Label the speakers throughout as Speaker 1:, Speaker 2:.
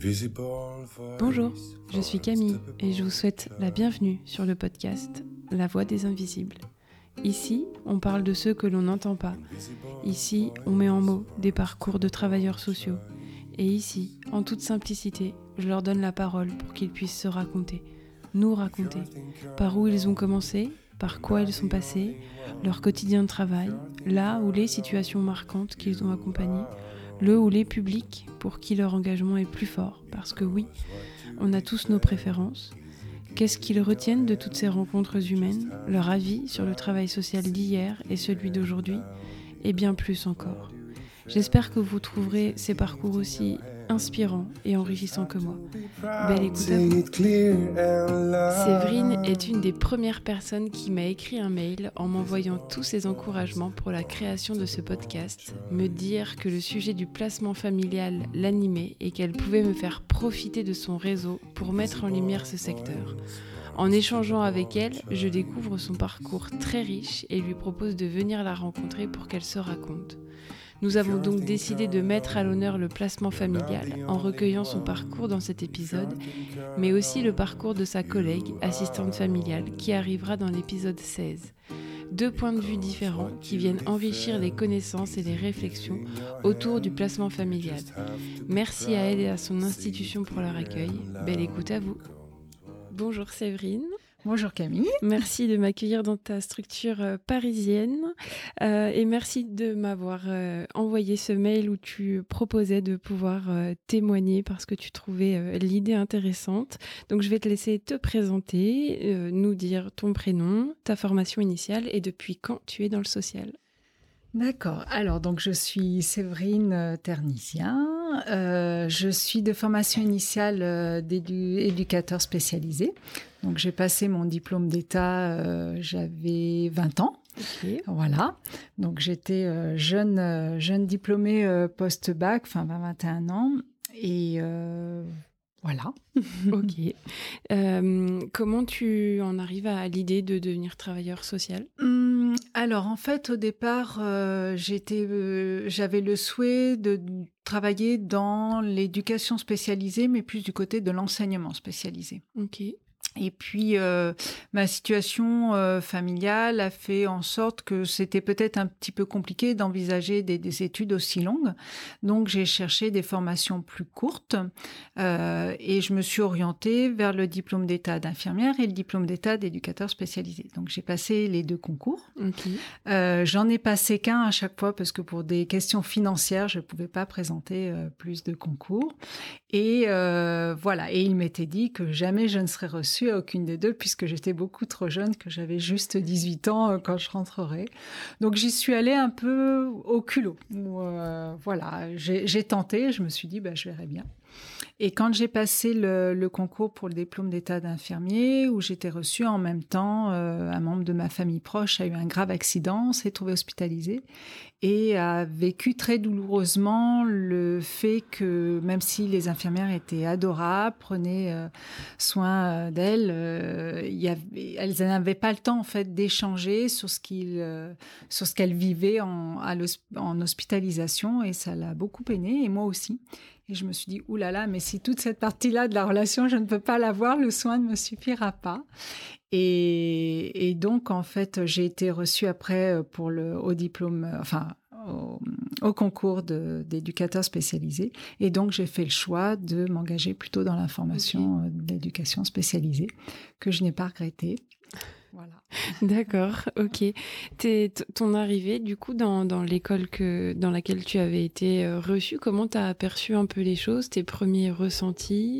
Speaker 1: Bonjour, je suis Camille et je vous souhaite la bienvenue sur le podcast La Voix des Invisibles. Ici, on parle de ceux que l'on n'entend pas. Ici, on met en mots des parcours de travailleurs sociaux. Et ici, en toute simplicité, je leur donne la parole pour qu'ils puissent se raconter, nous raconter, par où ils ont commencé, par quoi ils sont passés, leur quotidien de travail, là ou les situations marquantes qu'ils ont accompagnées, le ou les publics pour qui leur engagement est plus fort. Parce que oui, on a tous nos préférences. Qu'est-ce qu'ils retiennent de toutes ces rencontres humaines, leur avis sur le travail social d'hier et celui d'aujourd'hui, et bien plus encore. J'espère que vous trouverez ces parcours aussi inspirants et enrichissants que moi. Belle écoute à vous. Séverine est une des premières personnes qui m'a écrit un mail en m'envoyant tous ses encouragements pour la création de ce podcast, me dire que le sujet du placement familial l'animait et qu'elle pouvait me faire profiter de son réseau pour mettre en lumière ce secteur. En échangeant avec elle, je découvre son parcours très riche et lui propose de venir la rencontrer pour qu'elle se raconte. Nous avons donc décidé de mettre à l'honneur le placement familial en recueillant son parcours dans cet épisode, mais aussi le parcours de sa collègue, assistante familiale, qui arrivera dans l'épisode 16. 2 points de vue différents qui viennent enrichir les connaissances et les réflexions autour du placement familial. Merci à elle et à son institution pour leur accueil. Belle écoute à vous. Bonjour Séverine.
Speaker 2: Bonjour Camille.
Speaker 1: Merci de m'accueillir dans ta structure parisienne et merci de m'avoir envoyé ce mail où tu proposais de pouvoir témoigner parce que tu trouvais l'idée intéressante. Donc je vais te laisser te présenter, nous dire ton prénom, ta formation initiale et depuis quand tu es dans le social.
Speaker 2: D'accord. Alors, donc, je suis Séverine Ternisien. Je suis de formation initiale d'éducateur spécialisé. Donc, j'ai passé mon diplôme d'État, j'avais 20 ans.
Speaker 1: Okay.
Speaker 2: Voilà. Donc, j'étais jeune diplômée post-bac, enfin 21 ans. Et voilà.
Speaker 1: Ok. Comment tu en arrives à l'idée de devenir travailleur social ?
Speaker 2: Alors, en fait, au départ, j'avais le souhait de travailler dans l'éducation spécialisée, mais plus du côté de l'enseignement spécialisé.
Speaker 1: Ok.
Speaker 2: Et puis, ma situation familiale a fait en sorte que c'était peut-être un petit peu compliqué d'envisager des études aussi longues. Donc, j'ai cherché des formations plus courtes et je me suis orientée vers le diplôme d'État d'infirmière et le diplôme d'État d'éducateur spécialisé. Donc, j'ai passé les 2 concours.
Speaker 1: Okay.
Speaker 2: J'en ai passé qu'un à chaque fois parce que pour des questions financières, je ne pouvais pas présenter plus de concours. Et voilà. Et il m'était dit que jamais je ne serais reçue à aucune des 2 puisque j'étais beaucoup trop jeune, que j'avais juste 18 ans quand je rentrerai. Donc j'y suis allée un peu au culot. Voilà, j'ai tenté, je me suis dit je verrai bien. Et quand j'ai passé le concours pour le diplôme d'État d'infirmier, où j'étais reçue en même temps, un membre de ma famille proche a eu un grave accident, s'est trouvé hospitalisé et a vécu très douloureusement le fait que même si les infirmières étaient adorables, prenaient soin d'elles, elles n'avaient pas le temps en fait d'échanger sur ce qu'elles vivaient en hospitalisation et ça l'a beaucoup peiné et moi aussi. Et je me suis dit, oulala, mais si toute cette partie-là de la relation, je ne peux pas l'avoir, le soin ne me suffira pas. Et donc, en fait, j'ai été reçue après au concours d'éducateur spécialisé. Et donc, j'ai fait le choix de m'engager plutôt dans la formation d'éducation spécialisée, que je n'ai pas regretté. Voilà.
Speaker 1: D'accord, ok. Ton arrivée, du coup, dans l'école dans laquelle tu avais été reçue, comment tu as aperçu un peu les choses, tes premiers ressentis ?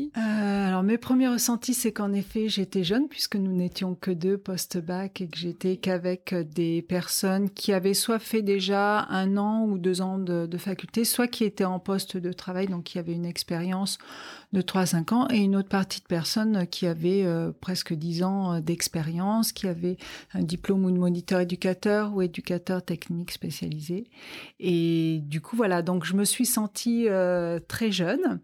Speaker 2: Alors, mes premiers ressentis, c'est qu'en effet, j'étais jeune, puisque nous n'étions que 2 post-bac et que j'étais qu'avec des personnes qui avaient soit fait déjà 1 an ou 2 ans de faculté, soit qui étaient en poste de travail, donc qui avaient une expérience de 3-5 ans, et une autre partie de personnes qui avaient presque 10 ans d'expérience, qui avaient un diplôme ou de moniteur éducateur ou éducateur technique spécialisé. Et du coup, voilà, donc je me suis sentie très jeune.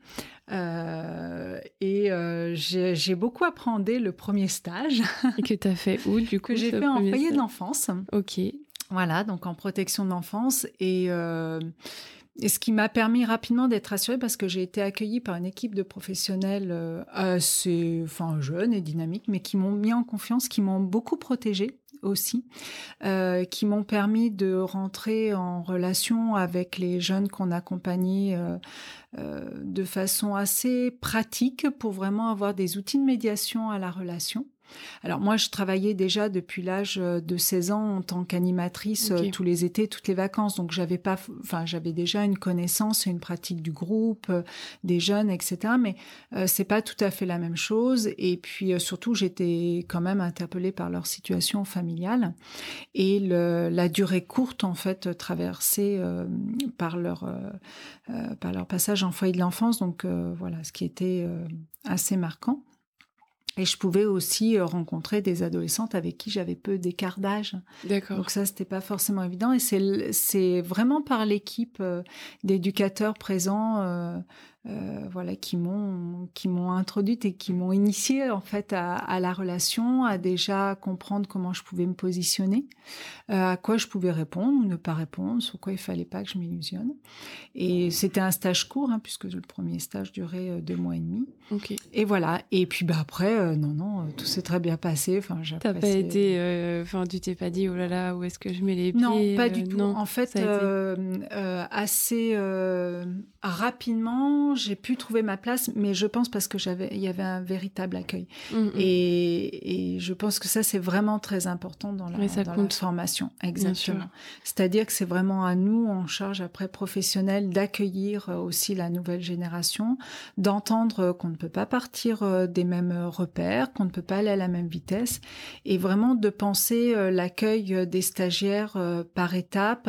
Speaker 2: J'ai beaucoup appréhendé le premier stage.
Speaker 1: Et que tu as fait où, du coup,
Speaker 2: que j'ai fait en foyer de l'enfance.
Speaker 1: Ok.
Speaker 2: Voilà, donc en protection de l'enfance. Et Et ce qui m'a permis rapidement d'être rassurée parce que j'ai été accueillie par une équipe de professionnels assez jeunes et dynamiques, mais qui m'ont mis en confiance, qui m'ont beaucoup protégée aussi, qui m'ont permis de rentrer en relation avec les jeunes qu'on accompagnait de façon assez pratique pour vraiment avoir des outils de médiation à la relation. Alors moi, je travaillais déjà depuis l'âge de 16 ans en tant qu'animatrice tous les étés, toutes les vacances. Donc j'avais déjà une connaissance et une pratique du groupe, des jeunes, etc. Mais c'est pas tout à fait la même chose. Et puis surtout, j'étais quand même interpellée par leur situation familiale et la durée courte en fait traversée par leur passage en foyer de l'enfance. Donc voilà, ce qui était assez marquant. Et je pouvais aussi rencontrer des adolescentes avec qui j'avais peu d'écart d'âge.
Speaker 1: D'accord.
Speaker 2: Donc ça, c'était pas forcément évident. Et c'est vraiment par l'équipe d'éducateurs présents qui m'ont introduite et qui m'ont initiée en fait à la relation, à déjà comprendre comment je pouvais me positionner, à quoi je pouvais répondre ou ne pas répondre, sur quoi il fallait pas que je m'illusionne. Et c'était un stage court, puisque le premier stage durait 2 mois et demi.
Speaker 1: Ok.
Speaker 2: Et voilà. Et puis après, tout s'est très bien passé.
Speaker 1: T'as pas été, tu t'es pas dit oh là là, où est-ce que je mets les pieds?
Speaker 2: Non, pas du tout.
Speaker 1: Non,
Speaker 2: en fait, assez rapidement, j'ai pu trouver ma place, mais je pense parce que il y avait un véritable accueil. Et je pense que ça, c'est vraiment très important dans la formation. Exactement. C'est-à-dire que c'est vraiment à nous, en charge après professionnels, d'accueillir aussi la nouvelle génération, d'entendre qu'on ne peut pas partir des mêmes repères, qu'on ne peut pas aller à la même vitesse, et vraiment de penser l'accueil des stagiaires par étapes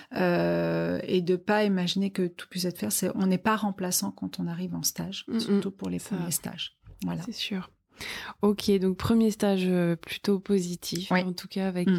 Speaker 2: et de pas imaginer que tout puisse être fait. On n'est pas remplaçant quand on arrive en stage, surtout pour les premiers stages. Voilà.
Speaker 1: C'est sûr. Ok, donc premier stage plutôt positif, en tout cas avec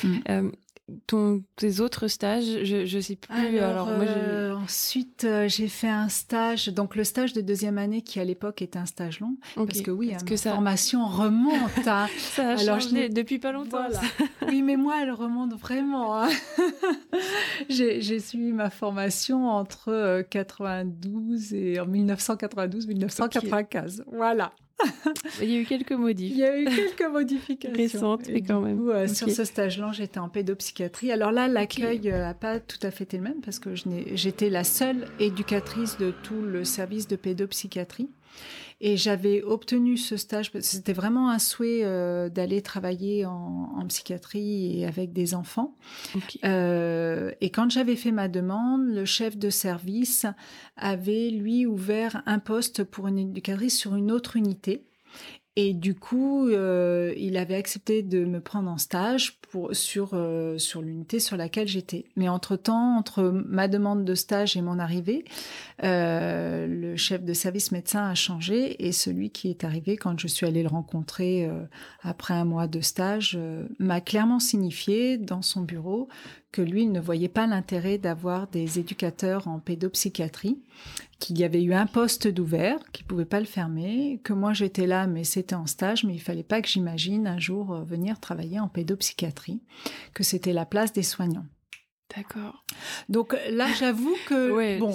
Speaker 1: tes autres stages, je sais plus. Alors moi,
Speaker 2: ensuite, j'ai fait un stage, donc le stage de 2e année qui à l'époque était un stage long, parce que ma formation remonte.
Speaker 1: Ça a changé depuis pas longtemps.
Speaker 2: Voilà. Oui, mais moi, elle remonte vraiment. J'ai suivi ma formation entre 92 et en 1992-1995. Voilà.
Speaker 1: Il y a eu quelques modifs.
Speaker 2: Il y a eu quelques modifications.
Speaker 1: Récentes, mais quand même.
Speaker 2: Sur ce stage-là, j'étais en pédopsychiatrie. Alors là, l'accueil n'a pas tout à fait été le même parce que j'étais la seule éducatrice de tout le service de pédopsychiatrie. Et j'avais obtenu ce stage, c'était vraiment un souhait d'aller travailler en psychiatrie et avec des enfants. Et quand j'avais fait ma demande, le chef de service avait, lui, ouvert un poste pour une éducatrice sur une autre unité. Et du coup, il avait accepté de me prendre en stage sur l'unité sur laquelle j'étais. Mais entre-temps, entre ma demande de stage et mon arrivée, le chef de service médecin a changé et celui qui est arrivé quand je suis allée le rencontrer après 1 mois de stage m'a clairement signifié dans son bureau que lui, il ne voyait pas l'intérêt d'avoir des éducateurs en pédopsychiatrie, qu'il y avait eu un poste d'ouvert, qu'il ne pouvait pas le fermer, que moi j'étais là, mais c'était en stage, mais il ne fallait pas que j'imagine un jour venir travailler en pédopsychiatrie, que c'était la place des soignants.
Speaker 1: D'accord.
Speaker 2: Donc là, j'avoue que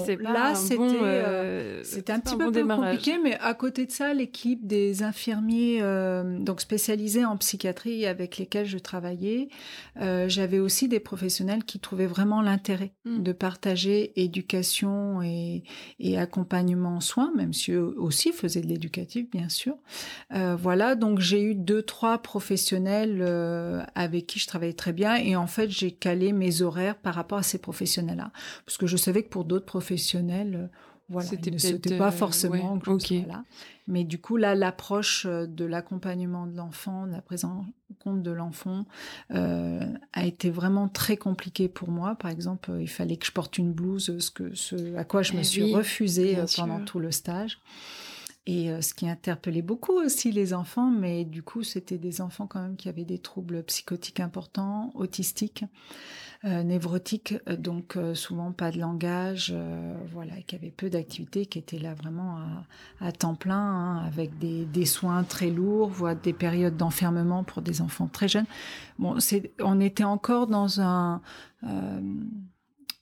Speaker 2: c'était un petit peu compliqué, mais à côté de ça, l'équipe des infirmiers donc spécialisés en psychiatrie avec lesquels je travaillais, j'avais aussi des professionnels qui trouvaient vraiment l'intérêt de partager éducation et accompagnement en soins, même si eux aussi faisaient de l'éducatif, bien sûr. Voilà, donc j'ai eu 2-3 professionnels avec qui je travaillais très bien, et en fait, j'ai calé mes horaires par rapport à ces professionnels-là. Parce que je savais que pour d'autres professionnels, c'était pas forcément... Voilà. Mais du coup, là, l'approche de l'accompagnement de l'enfant, de la prise en compte de l'enfant, a été vraiment très compliquée pour moi. Par exemple, il fallait que je porte une blouse, ce à quoi je me suis refusée pendant tout le stage. Et ce qui interpellait beaucoup aussi les enfants, mais du coup, c'était des enfants quand même qui avaient des troubles psychotiques importants, autistiques, névrotiques, donc souvent pas de langage, qui avaient peu d'activités, qui étaient là vraiment à temps plein, avec des soins très lourds, voire des périodes d'enfermement pour des enfants très jeunes. Bon, on était encore dans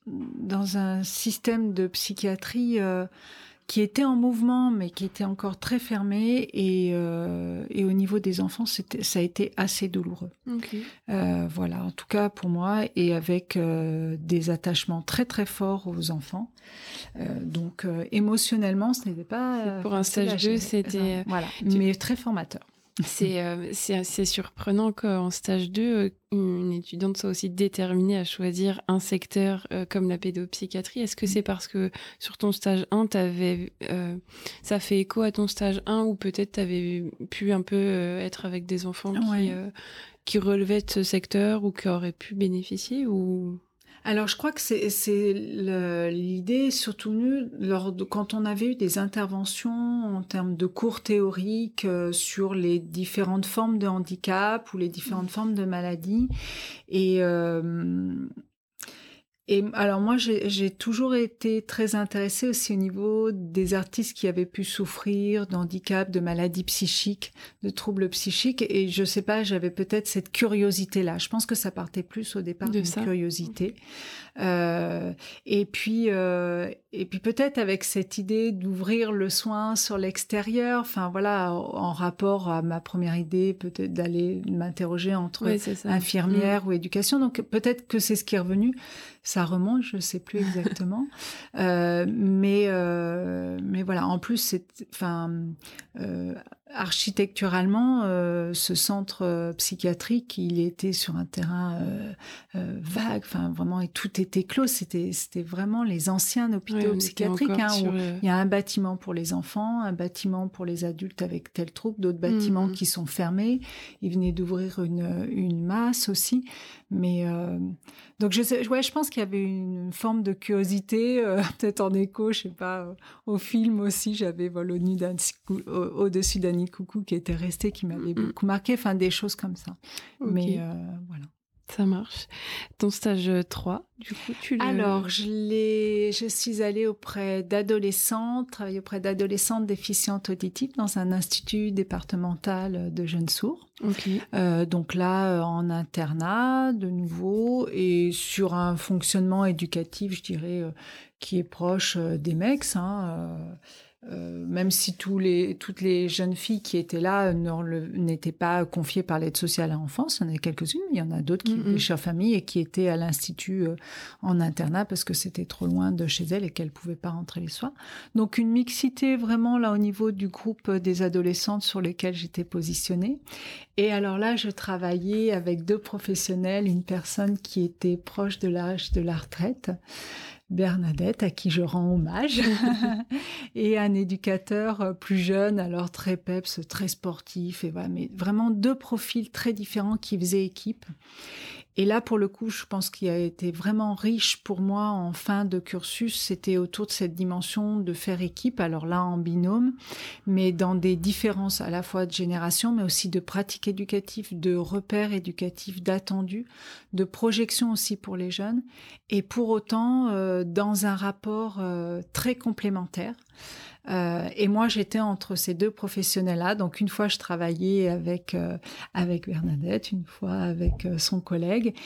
Speaker 2: dans un système de psychiatrie qui était en mouvement, mais qui était encore très fermé. Et au niveau des enfants, ça a été assez douloureux.
Speaker 1: Okay.
Speaker 2: Voilà, en tout cas pour moi, et avec des attachements très très forts aux enfants. Donc émotionnellement, ce n'était pas
Speaker 1: pour un stage 2, c'était
Speaker 2: voilà, mais très formateur.
Speaker 1: C'est assez surprenant qu'en stage 2, une étudiante soit aussi déterminée à choisir un secteur comme la pédopsychiatrie. Est-ce que c'est parce que sur ton stage 1, ça fait écho à ton stage 1 ou peut-être tu avais pu un peu être avec des enfants qui relevaient de ce secteur ou qui auraient pu bénéficier ou...
Speaker 2: Alors, je crois que c'est l'idée surtout venue quand on avait eu des interventions en termes de cours théoriques sur les différentes formes de handicap ou les différentes formes de maladies. Et alors moi, j'ai toujours été très intéressée aussi au niveau des artistes qui avaient pu souffrir d'handicap, de maladies psychiques, de troubles psychiques. Et je sais pas, j'avais peut-être cette curiosité-là. Je pense que ça partait plus au départ d'une curiosité. Et puis peut-être avec cette idée d'ouvrir le soin sur l'extérieur. Enfin voilà, en rapport à ma première idée, peut-être d'aller m'interroger entre infirmière ou éducation. Donc peut-être que c'est ce qui est revenu. Ça remonte, je ne sais plus exactement. Mais voilà, en plus, architecturalement, ce centre psychiatrique, il était sur un terrain vague, enfin vraiment, et tout était clos. C'était vraiment les anciens hôpitaux psychiatriques, où il y a un bâtiment pour les enfants, un bâtiment pour les adultes avec tel trouble, d'autres bâtiments qui sont fermés. Ils venaient d'ouvrir une masse aussi. Mais donc je pense qu'il y avait une forme de curiosité, peut-être en écho, je sais pas, au film aussi. J'avais au-dessus d'Annie Coucou qui était resté, qui m'avait beaucoup marqué. Enfin, des choses comme ça. Okay. Mais voilà.
Speaker 1: Ça marche. Ton stage 3, du coup,
Speaker 2: Alors, je suis allée travailler auprès d'adolescentes déficientes auditives dans un institut départemental de jeunes sourds.
Speaker 1: Okay.
Speaker 2: Donc là, en internat, de nouveau, et sur un fonctionnement éducatif, je dirais, qui est proche des MEX, même si toutes les jeunes filles qui étaient là n'étaient pas confiées par l'aide sociale à l'enfance, il y en a quelques-unes, il y en a d'autres qui étaient chères familles et qui étaient à l'institut en internat parce que c'était trop loin de chez elles et qu'elles ne pouvaient pas rentrer les soirs. Donc une mixité vraiment là au niveau du groupe des adolescentes sur lesquelles j'étais positionnée. Et alors là, je travaillais avec 2 professionnels, une personne qui était proche de l'âge de la retraite, Bernadette, à qui je rends hommage, et un éducateur plus jeune, alors très peps, très sportif, et voilà, mais vraiment 2 profils très différents qui faisaient équipe. Et là, pour le coup, je pense qu'il a été vraiment riche pour moi en fin de cursus. C'était autour de cette dimension de faire équipe, alors là en binôme, mais dans des différences à la fois de génération, mais aussi de pratiques éducatives, de repères éducatifs, d'attendus, de projections aussi pour les jeunes. Et pour autant, dans un rapport très complémentaire. Et moi, j'étais entre ces 2 professionnels-là. Donc, une fois, je travaillais avec Bernadette, une fois avec son collègue.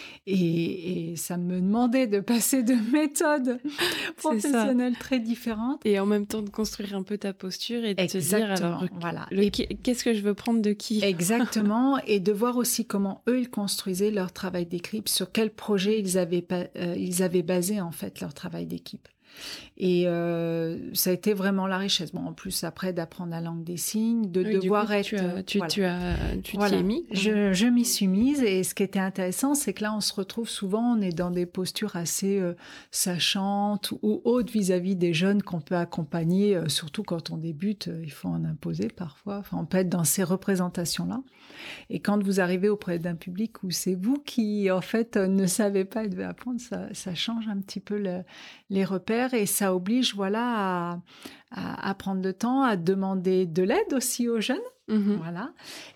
Speaker 2: Et ça me demandait de passer de méthodes professionnelles très différentes.
Speaker 1: Et en même temps, de construire un peu ta posture et de te dire, alors,
Speaker 2: voilà.
Speaker 1: Qu'est-ce que je veux prendre de qui ?
Speaker 2: Exactement. Et de voir aussi comment eux, ils construisaient leur travail d'équipe, sur quel projet ils avaient basé, en fait, leur travail d'équipe. Et ça a été vraiment la richesse. Bon, en plus, après, d'apprendre la langue des signes, de devoir être...
Speaker 1: Tu t'y es mis.
Speaker 2: Je m'y suis mise. Et ce qui était intéressant, c'est que là, on se retrouve souvent, on est dans des postures assez sachantes ou hautes vis-à-vis des jeunes qu'on peut accompagner, surtout quand on débute, il faut en imposer parfois. Enfin, on peut être dans ces représentations-là. Et quand vous arrivez auprès d'un public où c'est vous qui, en fait, ne savez pas et devez apprendre, ça change un petit peu les repères et ça oblige, voilà, à prendre le temps, à demander de l'aide aussi aux jeunes. Voilà.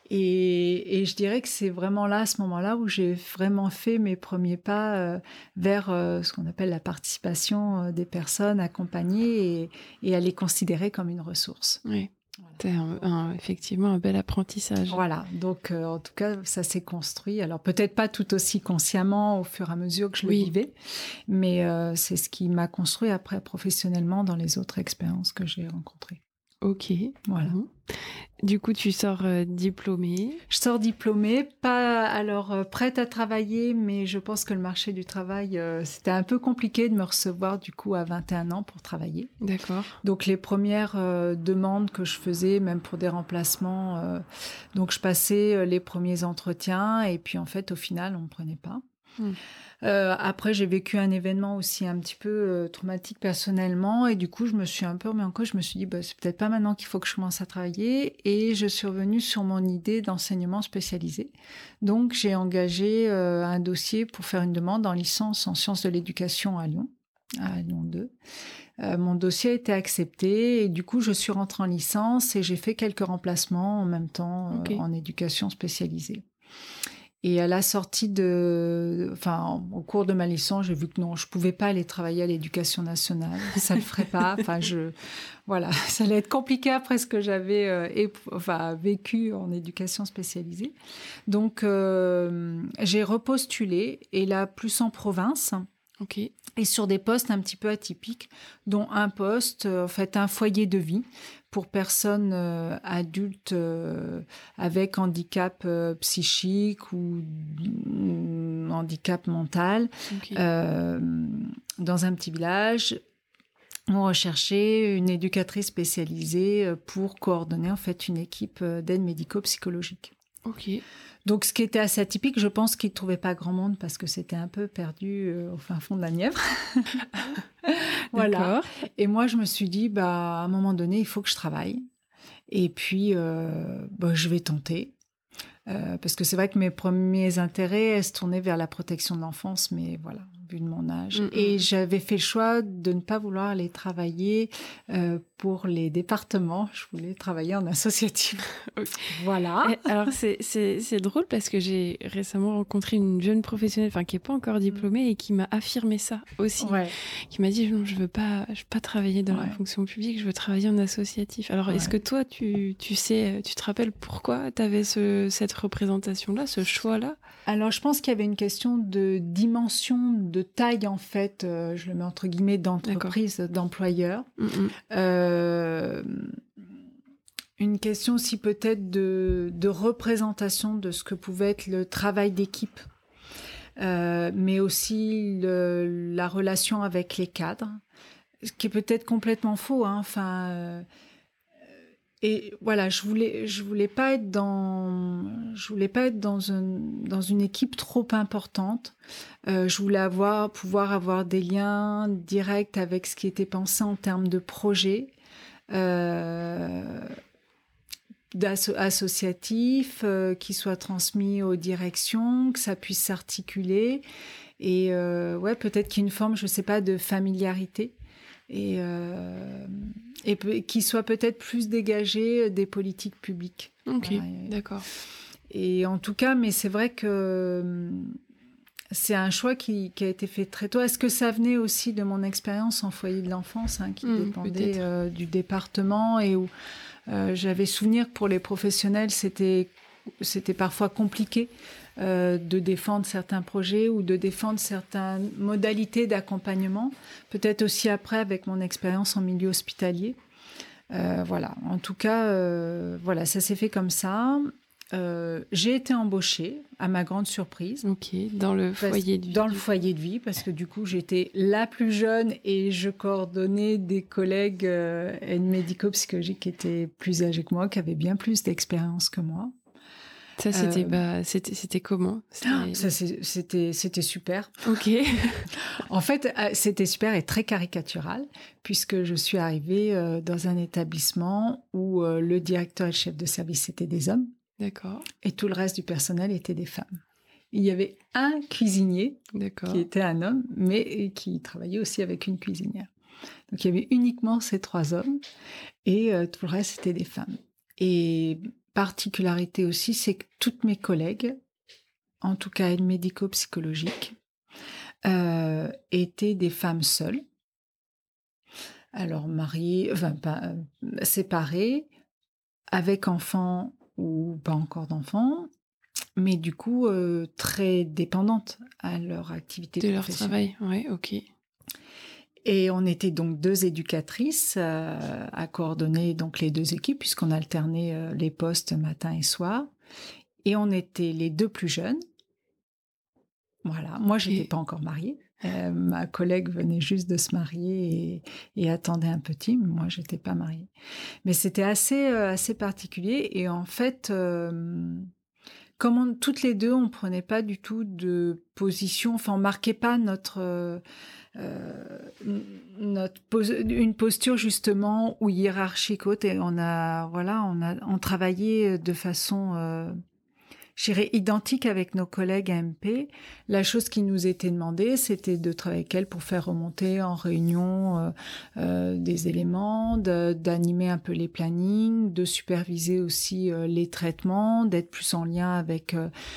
Speaker 2: Et je dirais que c'est vraiment là, à ce moment-là, où j'ai vraiment fait mes premiers pas vers ce qu'on appelle la participation des personnes accompagnées et à les considérer comme une ressource.
Speaker 1: Oui. Voilà. C'est effectivement un bel apprentissage.
Speaker 2: Voilà, donc en tout cas, ça s'est construit. Alors peut-être pas tout aussi consciemment au fur et à mesure que je le vivais, mais c'est ce qui m'a construit après professionnellement dans les autres expériences que j'ai rencontrées.
Speaker 1: Ok, voilà. Du coup, tu sors diplômée.
Speaker 2: Je sors diplômée, pas alors prête à travailler, mais je pense que le marché du travail, c'était un peu compliqué de me recevoir du coup à 21 ans pour travailler.
Speaker 1: D'accord.
Speaker 2: Donc les premières demandes que je faisais, même pour des remplacements, donc je passais les premiers entretiens et puis en fait au final on me prenait pas. Après, j'ai vécu un événement aussi un petit peu traumatique personnellement et du coup, je me suis un peu remis en cause. Je me suis dit, c'est peut-être pas maintenant qu'il faut que je commence à travailler et je suis revenue sur mon idée d'enseignement spécialisé. Donc, j'ai engagé un dossier pour faire une demande en licence en sciences de l'éducation à Lyon 2. Mon dossier a été accepté et du coup, je suis rentrée en licence et j'ai fait quelques remplacements en même temps en éducation spécialisée. Et à la sortie au cours de ma licence, j'ai vu que non, je pouvais pas aller travailler à l'Éducation nationale. Ça le ferait pas. Ça allait être compliqué après ce que j'avais vécu en éducation spécialisée. Donc, j'ai repostulé et là, plus en province.
Speaker 1: Ok.
Speaker 2: Et sur des postes un petit peu atypiques, dont un poste, un foyer de vie pour personnes adultes avec handicap psychique ou handicap mental, dans un petit village. On recherchait une éducatrice spécialisée pour coordonner en fait une équipe d'aide médico-psychologique.
Speaker 1: Ok.
Speaker 2: Donc, ce qui était assez atypique, je pense qu'ils ne trouvaient pas grand monde parce que c'était un peu perdu au fin fond de la Nièvre. Voilà. Et moi, je me suis dit, à un moment donné, il faut que je travaille. Et puis, je vais tenter. Parce que c'est vrai que mes premiers intérêts se tournaient vers la protection de l'enfance, mais voilà, vu de mon âge. Et j'avais fait le choix de ne pas vouloir aller travailler pour les départements. Je voulais travailler en associatif. Voilà.
Speaker 1: Et alors, c'est drôle parce que j'ai récemment rencontré une jeune professionnelle, qui n'est pas encore diplômée et qui m'a affirmé ça aussi. Qui m'a dit, non, je veux pas travailler dans la fonction publique, je veux travailler en associatif. Alors, est-ce que toi, tu te rappelles pourquoi tu avais cette représentation-là, ce choix-là?
Speaker 2: Alors, je pense qu'il y avait une question de dimension, de taille, en fait, je le mets entre guillemets, d'entreprise, d'employeur. Une question aussi peut-être de représentation de ce que pouvait être le travail d'équipe, mais aussi la relation avec les cadres, ce qui est peut-être complètement faux, hein, et voilà, je voulais pas être dans une équipe trop importante. Je voulais pouvoir avoir des liens directs avec ce qui était pensé en termes de projet associatif, qui soit transmis aux directions, que ça puisse s'articuler et peut-être qu'il y ait une forme, je sais pas, de familiarité. Et qui soit peut-être plus dégagé des politiques publiques.
Speaker 1: Ok, voilà. D'accord.
Speaker 2: Et en tout cas, mais c'est vrai que c'est un choix qui a été fait très tôt. Est-ce que ça venait aussi de mon expérience en foyer de l'enfance, qui dépendait du département et où j'avais souvenir que pour les professionnels, c'était parfois compliqué de défendre certains projets ou de défendre certaines modalités d'accompagnement. Peut-être aussi après avec mon expérience en milieu hospitalier. Voilà. En tout cas, ça s'est fait comme ça. J'ai été embauchée, à ma grande surprise.
Speaker 1: Ok, dans le foyer de vie.
Speaker 2: Dans le foyer de vie, parce que du coup, j'étais la plus jeune et je coordonnais des collègues aides médico-psychologiques qui étaient plus âgés que moi, qui avaient bien plus d'expérience que moi.
Speaker 1: Ça, c'était comment?
Speaker 2: C'était super.
Speaker 1: Ok.
Speaker 2: En fait, c'était super et très caricatural, puisque je suis arrivée dans un établissement où le directeur et le chef de service étaient des hommes.
Speaker 1: D'accord.
Speaker 2: Et tout le reste du personnel était des femmes. Il y avait un cuisinier qui était un homme, mais qui travaillait aussi avec une cuisinière. Donc, il y avait uniquement ces 3 hommes et tout le reste, c'était des femmes. Et particularité aussi, c'est que toutes mes collègues, en tout cas aides médico-psychologiques, étaient des femmes seules. Alors, mariées, séparées, avec enfants ou pas encore d'enfants, mais du coup très dépendantes à leur activité
Speaker 1: De leur
Speaker 2: professionnelle.
Speaker 1: travail, ouais, ok.
Speaker 2: Et on était donc 2 éducatrices à coordonner donc les 2 équipes, puisqu'on alternait les postes matin et soir. Et on était les 2 plus jeunes. Voilà. Moi, j'étais
Speaker 1: Ok.
Speaker 2: pas encore mariée. Ma collègue venait juste de se marier et attendait un petit, mais moi, j'étais pas mariée. Mais c'était assez particulier. Et en fait, comme toutes les 2, on prenait pas du tout de position, enfin, on marquait pas une posture justement ou hiérarchique haute, et on travaillait de façon je dirais identique avec nos collègues AMP. La chose qui nous était demandée, c'était de travailler avec elles pour faire remonter en réunion des éléments, d'animer un peu les plannings, de superviser aussi les traitements, d'être plus en lien avec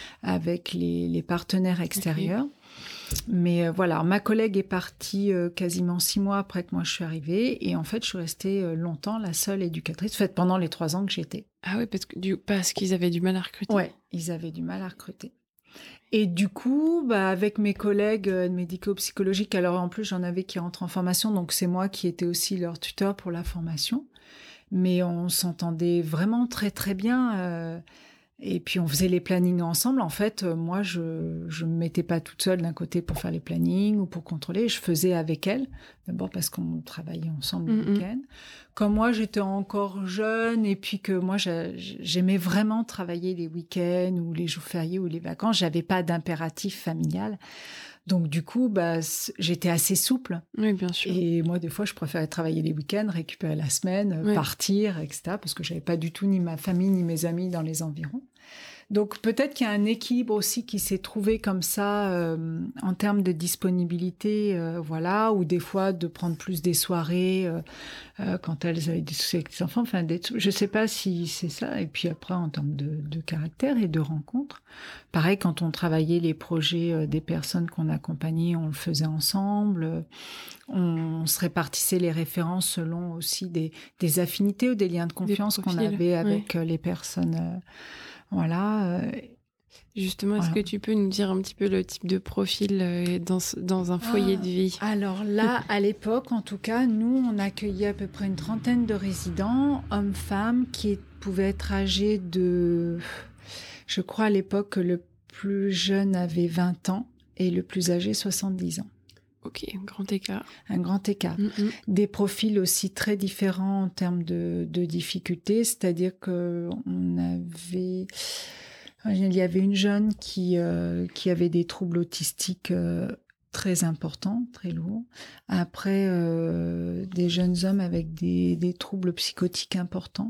Speaker 2: les partenaires extérieurs.
Speaker 1: Ok.
Speaker 2: Mais voilà, ma collègue est partie quasiment 6 mois après que moi je suis arrivée, et en fait je suis restée longtemps la seule éducatrice, en fait pendant les 3 ans que j'étais.
Speaker 1: Ah oui, parce qu'ils avaient du mal à recruter.
Speaker 2: Ouais, ils avaient du mal à recruter. Et du coup, avec mes collègues médico-psychologiques, alors en plus j'en avais qui rentrent en formation, donc c'est moi qui étais aussi leur tuteur pour la formation, mais on s'entendait vraiment très très bien. Et puis on faisait les plannings ensemble. En fait, moi, je me mettais pas toute seule d'un côté pour faire les plannings ou pour contrôler. Je faisais avec elle. D'abord parce qu'on travaillait ensemble le week-end. Comme moi, j'étais encore jeune et puis que moi, j'aimais vraiment travailler les week-ends ou les jours fériés ou les vacances. J'avais pas d'impératif familial. Donc du coup, j'étais assez souple.
Speaker 1: Oui, bien sûr.
Speaker 2: Et moi, des fois, je préférais travailler les week-ends, récupérer la semaine,
Speaker 1: Ouais.
Speaker 2: partir, etc. Parce que j'avais pas du tout ni ma famille ni mes amis dans les environs. Donc peut-être qu'il y a un équilibre aussi qui s'est trouvé comme ça en termes de disponibilité, voilà, ou des fois de prendre plus des soirées quand elles avaient des soucis avec les enfants. Enfin, je sais pas si c'est ça. Et puis après, en termes de caractère et de rencontres, pareil, quand on travaillait les projets des personnes qu'on accompagnait, on le faisait ensemble. On se répartissait les références selon aussi des affinités ou des liens de confiance qu'on
Speaker 1: profils,
Speaker 2: avait avec
Speaker 1: ouais.
Speaker 2: les personnes. Voilà.
Speaker 1: Justement, est-ce
Speaker 2: Voilà.
Speaker 1: que tu peux nous dire un petit peu le type de profil dans un foyer de vie?
Speaker 2: Alors là, à l'époque, en tout cas, nous, on accueillait à peu près une trentaine de résidents, hommes, femmes, qui pouvaient être âgés de... Je crois à l'époque que le plus jeune avait 20 ans et le plus âgé 70 ans.
Speaker 1: Ok, grand écart.
Speaker 2: Un grand écart. Des profils aussi très différents en termes de difficultés, c'est-à-dire il y avait une jeune qui avait des troubles autistiques très importants, très lourds. Après, des jeunes hommes avec des troubles psychotiques importants.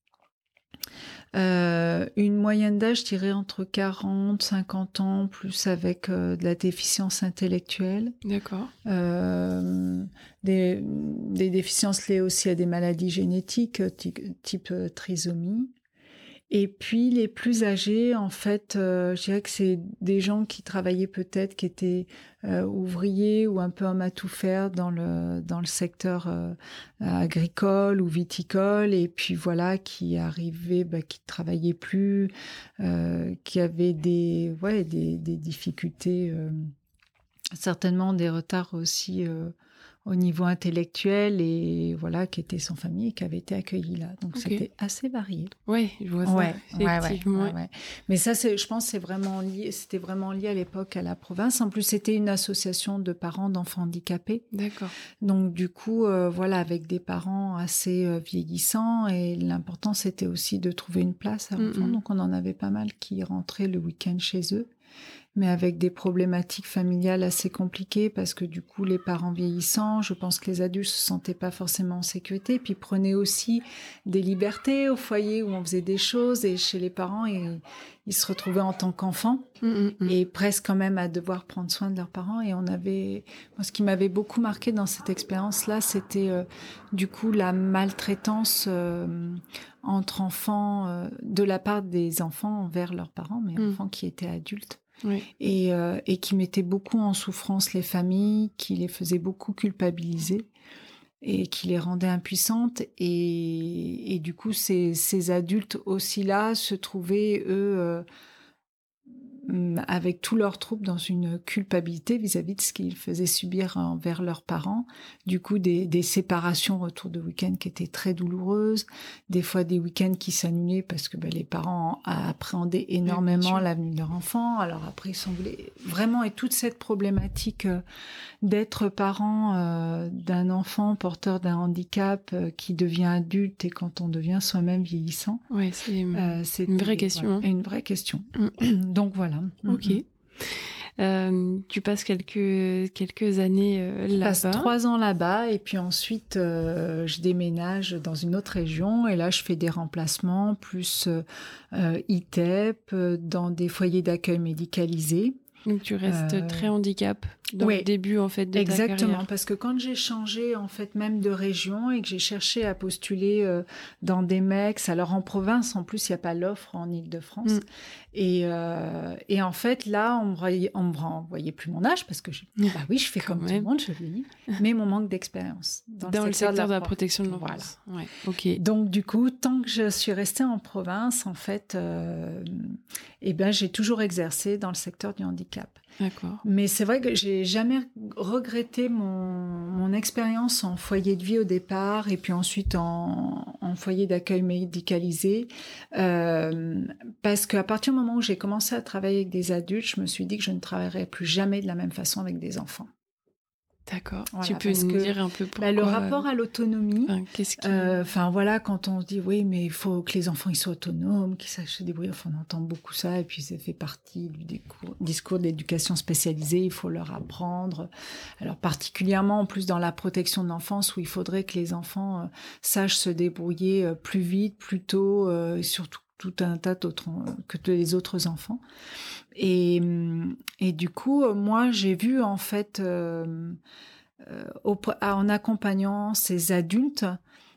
Speaker 2: Une moyenne d'âge, je dirais, entre 40, 50 ans, plus avec de la déficience intellectuelle.
Speaker 1: D'accord.
Speaker 2: Des déficiences liées aussi à des maladies génétiques, type trisomie. Et puis les plus âgés, en fait, je dirais que c'est des gens qui travaillaient peut-être, qui étaient ouvriers ou un peu homme à tout faire dans le secteur agricole ou viticole, et puis voilà, qui arrivaient, qui travaillaient plus, qui avaient des difficultés, certainement des retards aussi au niveau intellectuel, et voilà, qui étaient sans famille et qui avaient été accueillis là. Donc c'était assez varié.
Speaker 1: Ouais, je vois ça, effectivement.
Speaker 2: Ouais. Mais ça, je pense, c'était vraiment lié à l'époque à la province. En plus, c'était une association de parents d'enfants handicapés.
Speaker 1: D'accord.
Speaker 2: Donc du coup, voilà, avec des parents assez vieillissants, et l'important c'était aussi de trouver une place à l'enfant. Donc on en avait pas mal qui rentraient le week-end chez eux, mais avec des problématiques familiales assez compliquées, parce que du coup, les parents vieillissants, je pense que les adultes se sentaient pas forcément en sécurité, puis prenaient aussi des libertés au foyer où on faisait des choses, et chez les parents, ils se retrouvaient en tant qu'enfants, et presque quand même à devoir prendre soin de leurs parents. Et moi, ce qui m'avait beaucoup marqué dans cette expérience-là, c'était du coup la maltraitance entre enfants, de la part des enfants envers leurs parents, mais enfants qui étaient adultes.
Speaker 1: Oui.
Speaker 2: Et qui mettaient beaucoup en souffrance les familles, qui les faisaient beaucoup culpabiliser. et qui les rendait impuissantes. Et du coup, ces adultes aussi là se trouvaient, eux, avec tous leurs troubles dans une culpabilité vis-à-vis de ce qu'ils faisaient subir envers leurs parents. Du coup, des séparations autour de week-ends qui étaient très douloureuses, des fois des week-ends qui s'annulaient parce que les parents appréhendaient énormément l'avenir de leur enfant. Alors après, ils semblaient vraiment, et toute cette problématique d'être parent d'un enfant porteur d'un handicap qui devient adulte et quand on devient soi-même vieillissant.
Speaker 1: Ouais, c'est une vraie question.
Speaker 2: Une vraie question. Donc voilà.
Speaker 1: Ok. Tu passes quelques années là-bas.
Speaker 2: Je passe 3 ans là-bas et puis ensuite je déménage dans une autre région et là je fais des remplacements plus ITEP dans des foyers d'accueil médicalisés.
Speaker 1: Donc tu restes très handicap dans le début en fait de ta carrière.
Speaker 2: Exactement, parce que quand j'ai changé en fait même de région et que j'ai cherché à postuler dans des MEX, alors en province en plus il n'y a pas l'offre en Île-de-France, et en fait là on me renvoyait plus mon âge parce que je fais comme tout le monde, je vieillis, mais mon manque d'expérience
Speaker 1: dans le secteur de la protection de l'enfance.
Speaker 2: Voilà.
Speaker 1: Ouais, ok.
Speaker 2: Donc du coup tant que je suis restée en province en fait, j'ai toujours exercé dans le secteur du handicap.
Speaker 1: D'accord.
Speaker 2: Mais c'est vrai que j'ai jamais regretté mon expérience en foyer de vie au départ et puis ensuite en foyer d'accueil médicalisé, parce qu'à partir du moment où j'ai commencé à travailler avec des adultes, je me suis dit que je ne travaillerais plus jamais de la même façon avec des enfants.
Speaker 1: D'accord.
Speaker 2: Voilà,
Speaker 1: tu peux nous dire un peu pourquoi
Speaker 2: le rapport à l'autonomie.
Speaker 1: Qu'est-ce qui...
Speaker 2: quand on se dit oui, mais il faut que les enfants ils soient autonomes, qu'ils sachent se débrouiller. Enfin, on entend beaucoup ça et puis ça fait partie du discours d'éducation spécialisée. Il faut leur apprendre. Alors particulièrement en plus dans la protection de l'enfance où il faudrait que les enfants sachent se débrouiller plus vite, plus tôt, et surtout tout un tas d'autres que les autres enfants. Et du coup, moi, j'ai vu en fait, en accompagnant ces adultes,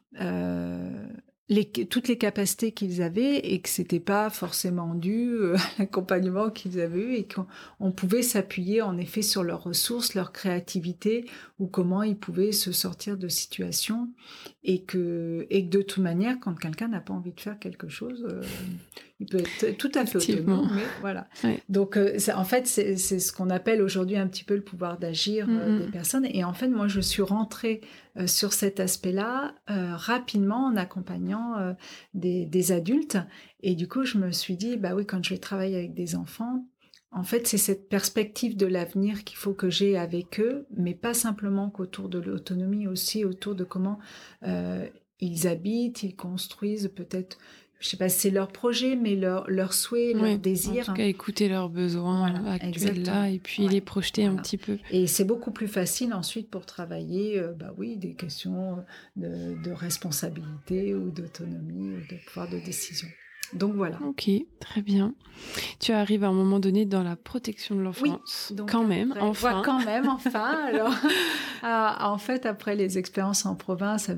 Speaker 2: toutes les capacités qu'ils avaient et que c'était pas forcément dû à l'accompagnement qu'ils avaient eu et qu'on pouvait s'appuyer en effet sur leurs ressources, leur créativité ou comment ils pouvaient se sortir de situations et que de toute manière, quand quelqu'un n'a pas envie de faire quelque chose, il peut être tout à fait autonome, mais voilà. Ouais. Donc, en fait, c'est ce qu'on appelle aujourd'hui un petit peu le pouvoir d'agir des personnes. Et en fait, moi, je suis rentrée sur cet aspect-là rapidement en accompagnant des adultes. Et du coup, je me suis dit, bah oui, quand je vais travailler avec des enfants, en fait, c'est cette perspective de l'avenir qu'il faut que j'ai avec eux, mais pas simplement qu'autour de l'autonomie, aussi autour de comment ils habitent, ils construisent peut-être... Je sais pas si c'est leur projet, mais leur souhait, leur désir.
Speaker 1: En tout cas, écouter leurs besoins actuels là, et puis les projeter un petit peu.
Speaker 2: Et c'est beaucoup plus facile ensuite pour travailler, des questions de responsabilité ou d'autonomie ou de pouvoir de décision. Donc voilà.
Speaker 1: Ok, très bien. Tu arrives à un moment donné dans la protection de l'enfance.
Speaker 2: Oui, donc
Speaker 1: quand même, enfin.
Speaker 2: Quand même, enfin. Alors, en fait, après les expériences en province,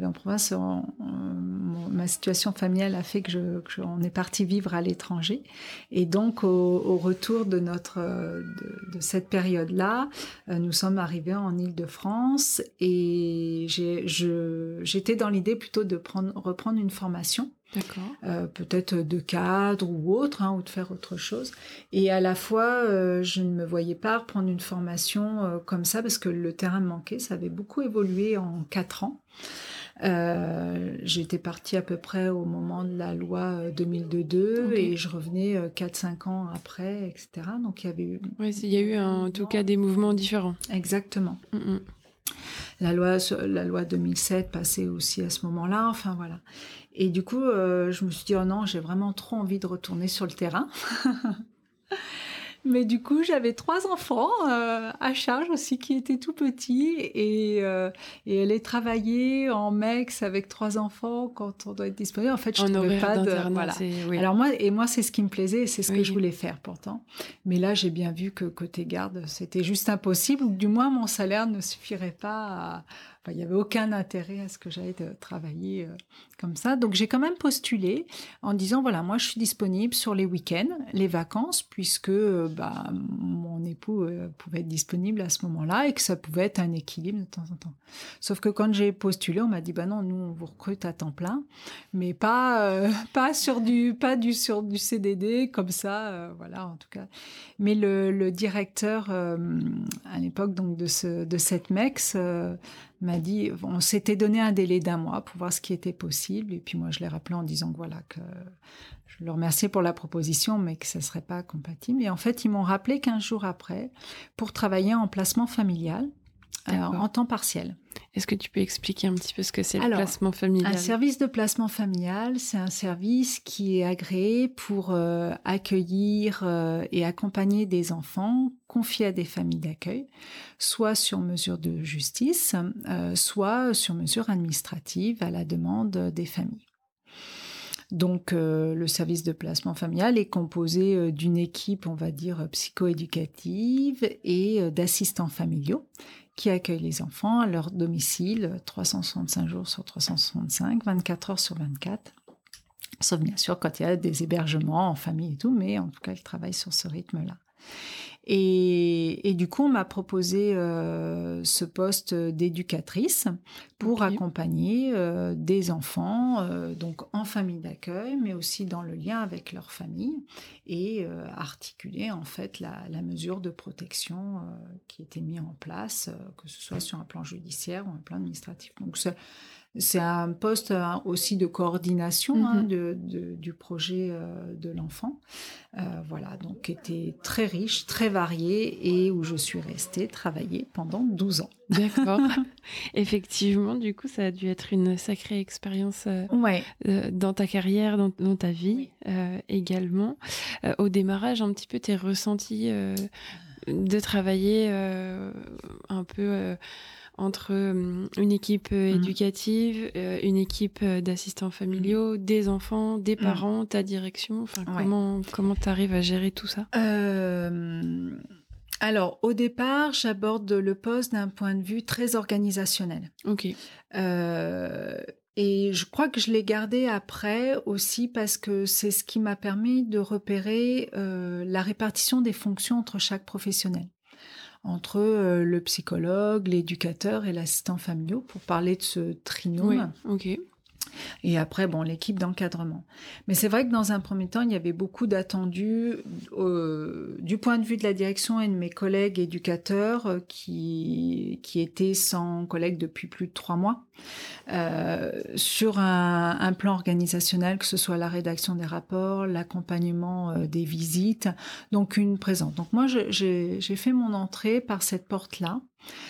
Speaker 2: ma situation familiale a fait qu'on est parti vivre à l'étranger. Et donc, au retour de cette période-là, nous sommes arrivés en Île-de-France et j'étais dans l'idée plutôt de reprendre une formation.
Speaker 1: D'accord.
Speaker 2: Peut-être de cadre ou autre, ou de faire autre chose. Et à la fois, je ne me voyais pas reprendre une formation comme ça parce que le terrain me manquait. Ça avait beaucoup évolué en 4 ans. J'étais partie à peu près au moment de la loi 2002 et je revenais 4-5 ans après, etc. Donc il y avait eu...
Speaker 1: Oui, il y a eu en tout cas des mouvements différents.
Speaker 2: Exactement. La loi 2007 passait aussi à ce moment-là, enfin voilà. Et du coup, je me suis dit, oh non, j'ai vraiment trop envie de retourner sur le terrain. Mais du coup, j'avais 3 enfants à charge aussi qui étaient tout petits et aller travailler en MEX avec 3 enfants quand on doit être disponible. En fait, je ne trouvais pas de... Voilà. Alors moi, c'est ce qui me plaisait et c'est ce que je voulais faire pourtant. Mais là, j'ai bien vu que côté garde, c'était juste impossible ou que du moins, mon salaire ne suffirait pas à... il n'y avait aucun intérêt à ce que j'aille travailler comme ça. Donc, j'ai quand même postulé en disant, voilà, moi, je suis disponible sur les week-ends, les vacances, puisque mon mon époux pouvait être disponible à ce moment-là et que ça pouvait être un équilibre de temps en temps. Sauf que quand j'ai postulé, on m'a dit non, nous on vous recrute à temps plein, mais pas sur du CDD comme ça, voilà en tout cas. Mais le directeur à l'époque donc de cette MEX m'a dit, on s'était donné un délai d'1 mois pour voir ce qui était possible. Et puis moi, je l'ai rappelé en disant que je le remerciais pour la proposition, mais que ça ne serait pas compatible. Et en fait, ils m'ont rappelé 15 jours après pour travailler en placement familial en temps partiel.
Speaker 1: Est-ce que tu peux expliquer un petit peu ce que c'est le placement familial ?
Speaker 2: Un service de placement familial, c'est un service qui est agréé pour accueillir et accompagner des enfants confiés à des familles d'accueil, soit sur mesure de justice, soit sur mesure administrative à la demande des familles. Donc, le service de placement familial est composé d'une équipe, on va dire, psycho-éducative et d'assistants familiaux qui accueillent les enfants à leur domicile 365 jours sur 365, 24 heures sur 24. Sauf bien sûr quand il y a des hébergements en famille et tout, mais en tout cas, ils travaillent sur ce rythme-là. Et du coup, on m'a proposé ce poste d'éducatrice pour accompagner des enfants donc en famille d'accueil, mais aussi dans le lien avec leur famille et articuler en fait la mesure de protection qui était mise en place, que ce soit sur un plan judiciaire ou un plan administratif. Donc c'est un poste aussi de coordination du projet de l'enfant. Voilà, donc qui était très riche, très varié et où je suis restée travailler pendant 12 ans.
Speaker 1: D'accord. Effectivement, du coup, ça a dû être une sacrée expérience dans ta carrière, dans ta vie également. Au démarrage, un petit peu tes ressentis de travailler un peu... entre une équipe éducative, une équipe d'assistants familiaux, des enfants, des parents, ta direction, comment tu arrives à gérer tout ça ?
Speaker 2: Alors, au départ, j'aborde le poste d'un point de vue très organisationnel.
Speaker 1: Ok.
Speaker 2: Et je crois que je l'ai gardé après aussi parce que c'est ce qui m'a permis de repérer la répartition des fonctions entre chaque professionnel. Entre le psychologue, l'éducateur et l'assistant familial, pour parler de ce trinôme.
Speaker 1: Oui, ok.
Speaker 2: Et après, l'équipe d'encadrement. Mais c'est vrai que dans un premier temps, il y avait beaucoup d'attendus du point de vue de la direction et de mes collègues éducateurs qui étaient sans collègues depuis plus de 3 mois, sur un plan organisationnel, que ce soit la rédaction des rapports, l'accompagnement des visites, donc une présence. Donc moi, j'ai fait mon entrée par cette porte-là.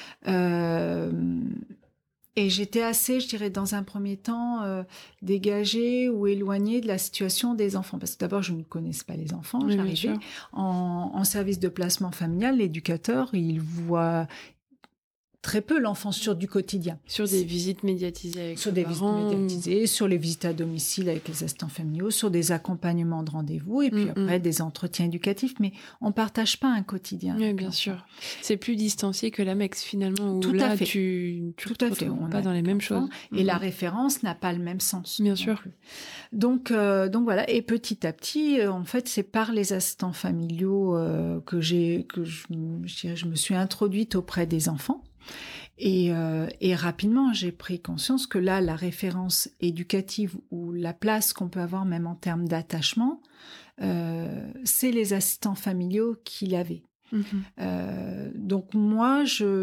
Speaker 2: Et j'étais assez, je dirais, dans un premier temps, dégagée ou éloignée de la situation des enfants. Parce que d'abord, je ne connaissais pas les enfants.
Speaker 1: Oui,
Speaker 2: j'arrivais en service de placement familial. L'éducateur, il voit très peu l'enfant sur du quotidien.
Speaker 1: Sur des visites médiatisées avec
Speaker 2: sur des
Speaker 1: parents.
Speaker 2: Visites médiatisées, sur les visites à domicile avec les assistants familiaux, sur des accompagnements de rendez-vous et puis après des entretiens éducatifs. Mais on ne partage pas un quotidien.
Speaker 1: Oui, bien sûr. C'est plus distancié que la MEX finalement, où
Speaker 2: tout
Speaker 1: là,
Speaker 2: à fait.
Speaker 1: tu
Speaker 2: tout
Speaker 1: te
Speaker 2: à fait.
Speaker 1: retrouves pas dans les mêmes choses.
Speaker 2: Et la référence n'a pas le même sens.
Speaker 1: Bien sûr.
Speaker 2: Donc voilà. Et petit à petit, en fait, c'est par les assistants familiaux que je me suis introduite auprès des enfants. Et rapidement, j'ai pris conscience que là, la référence éducative ou la place qu'on peut avoir même en termes d'attachement, c'est les assistants familiaux qui l'avaient. Donc moi,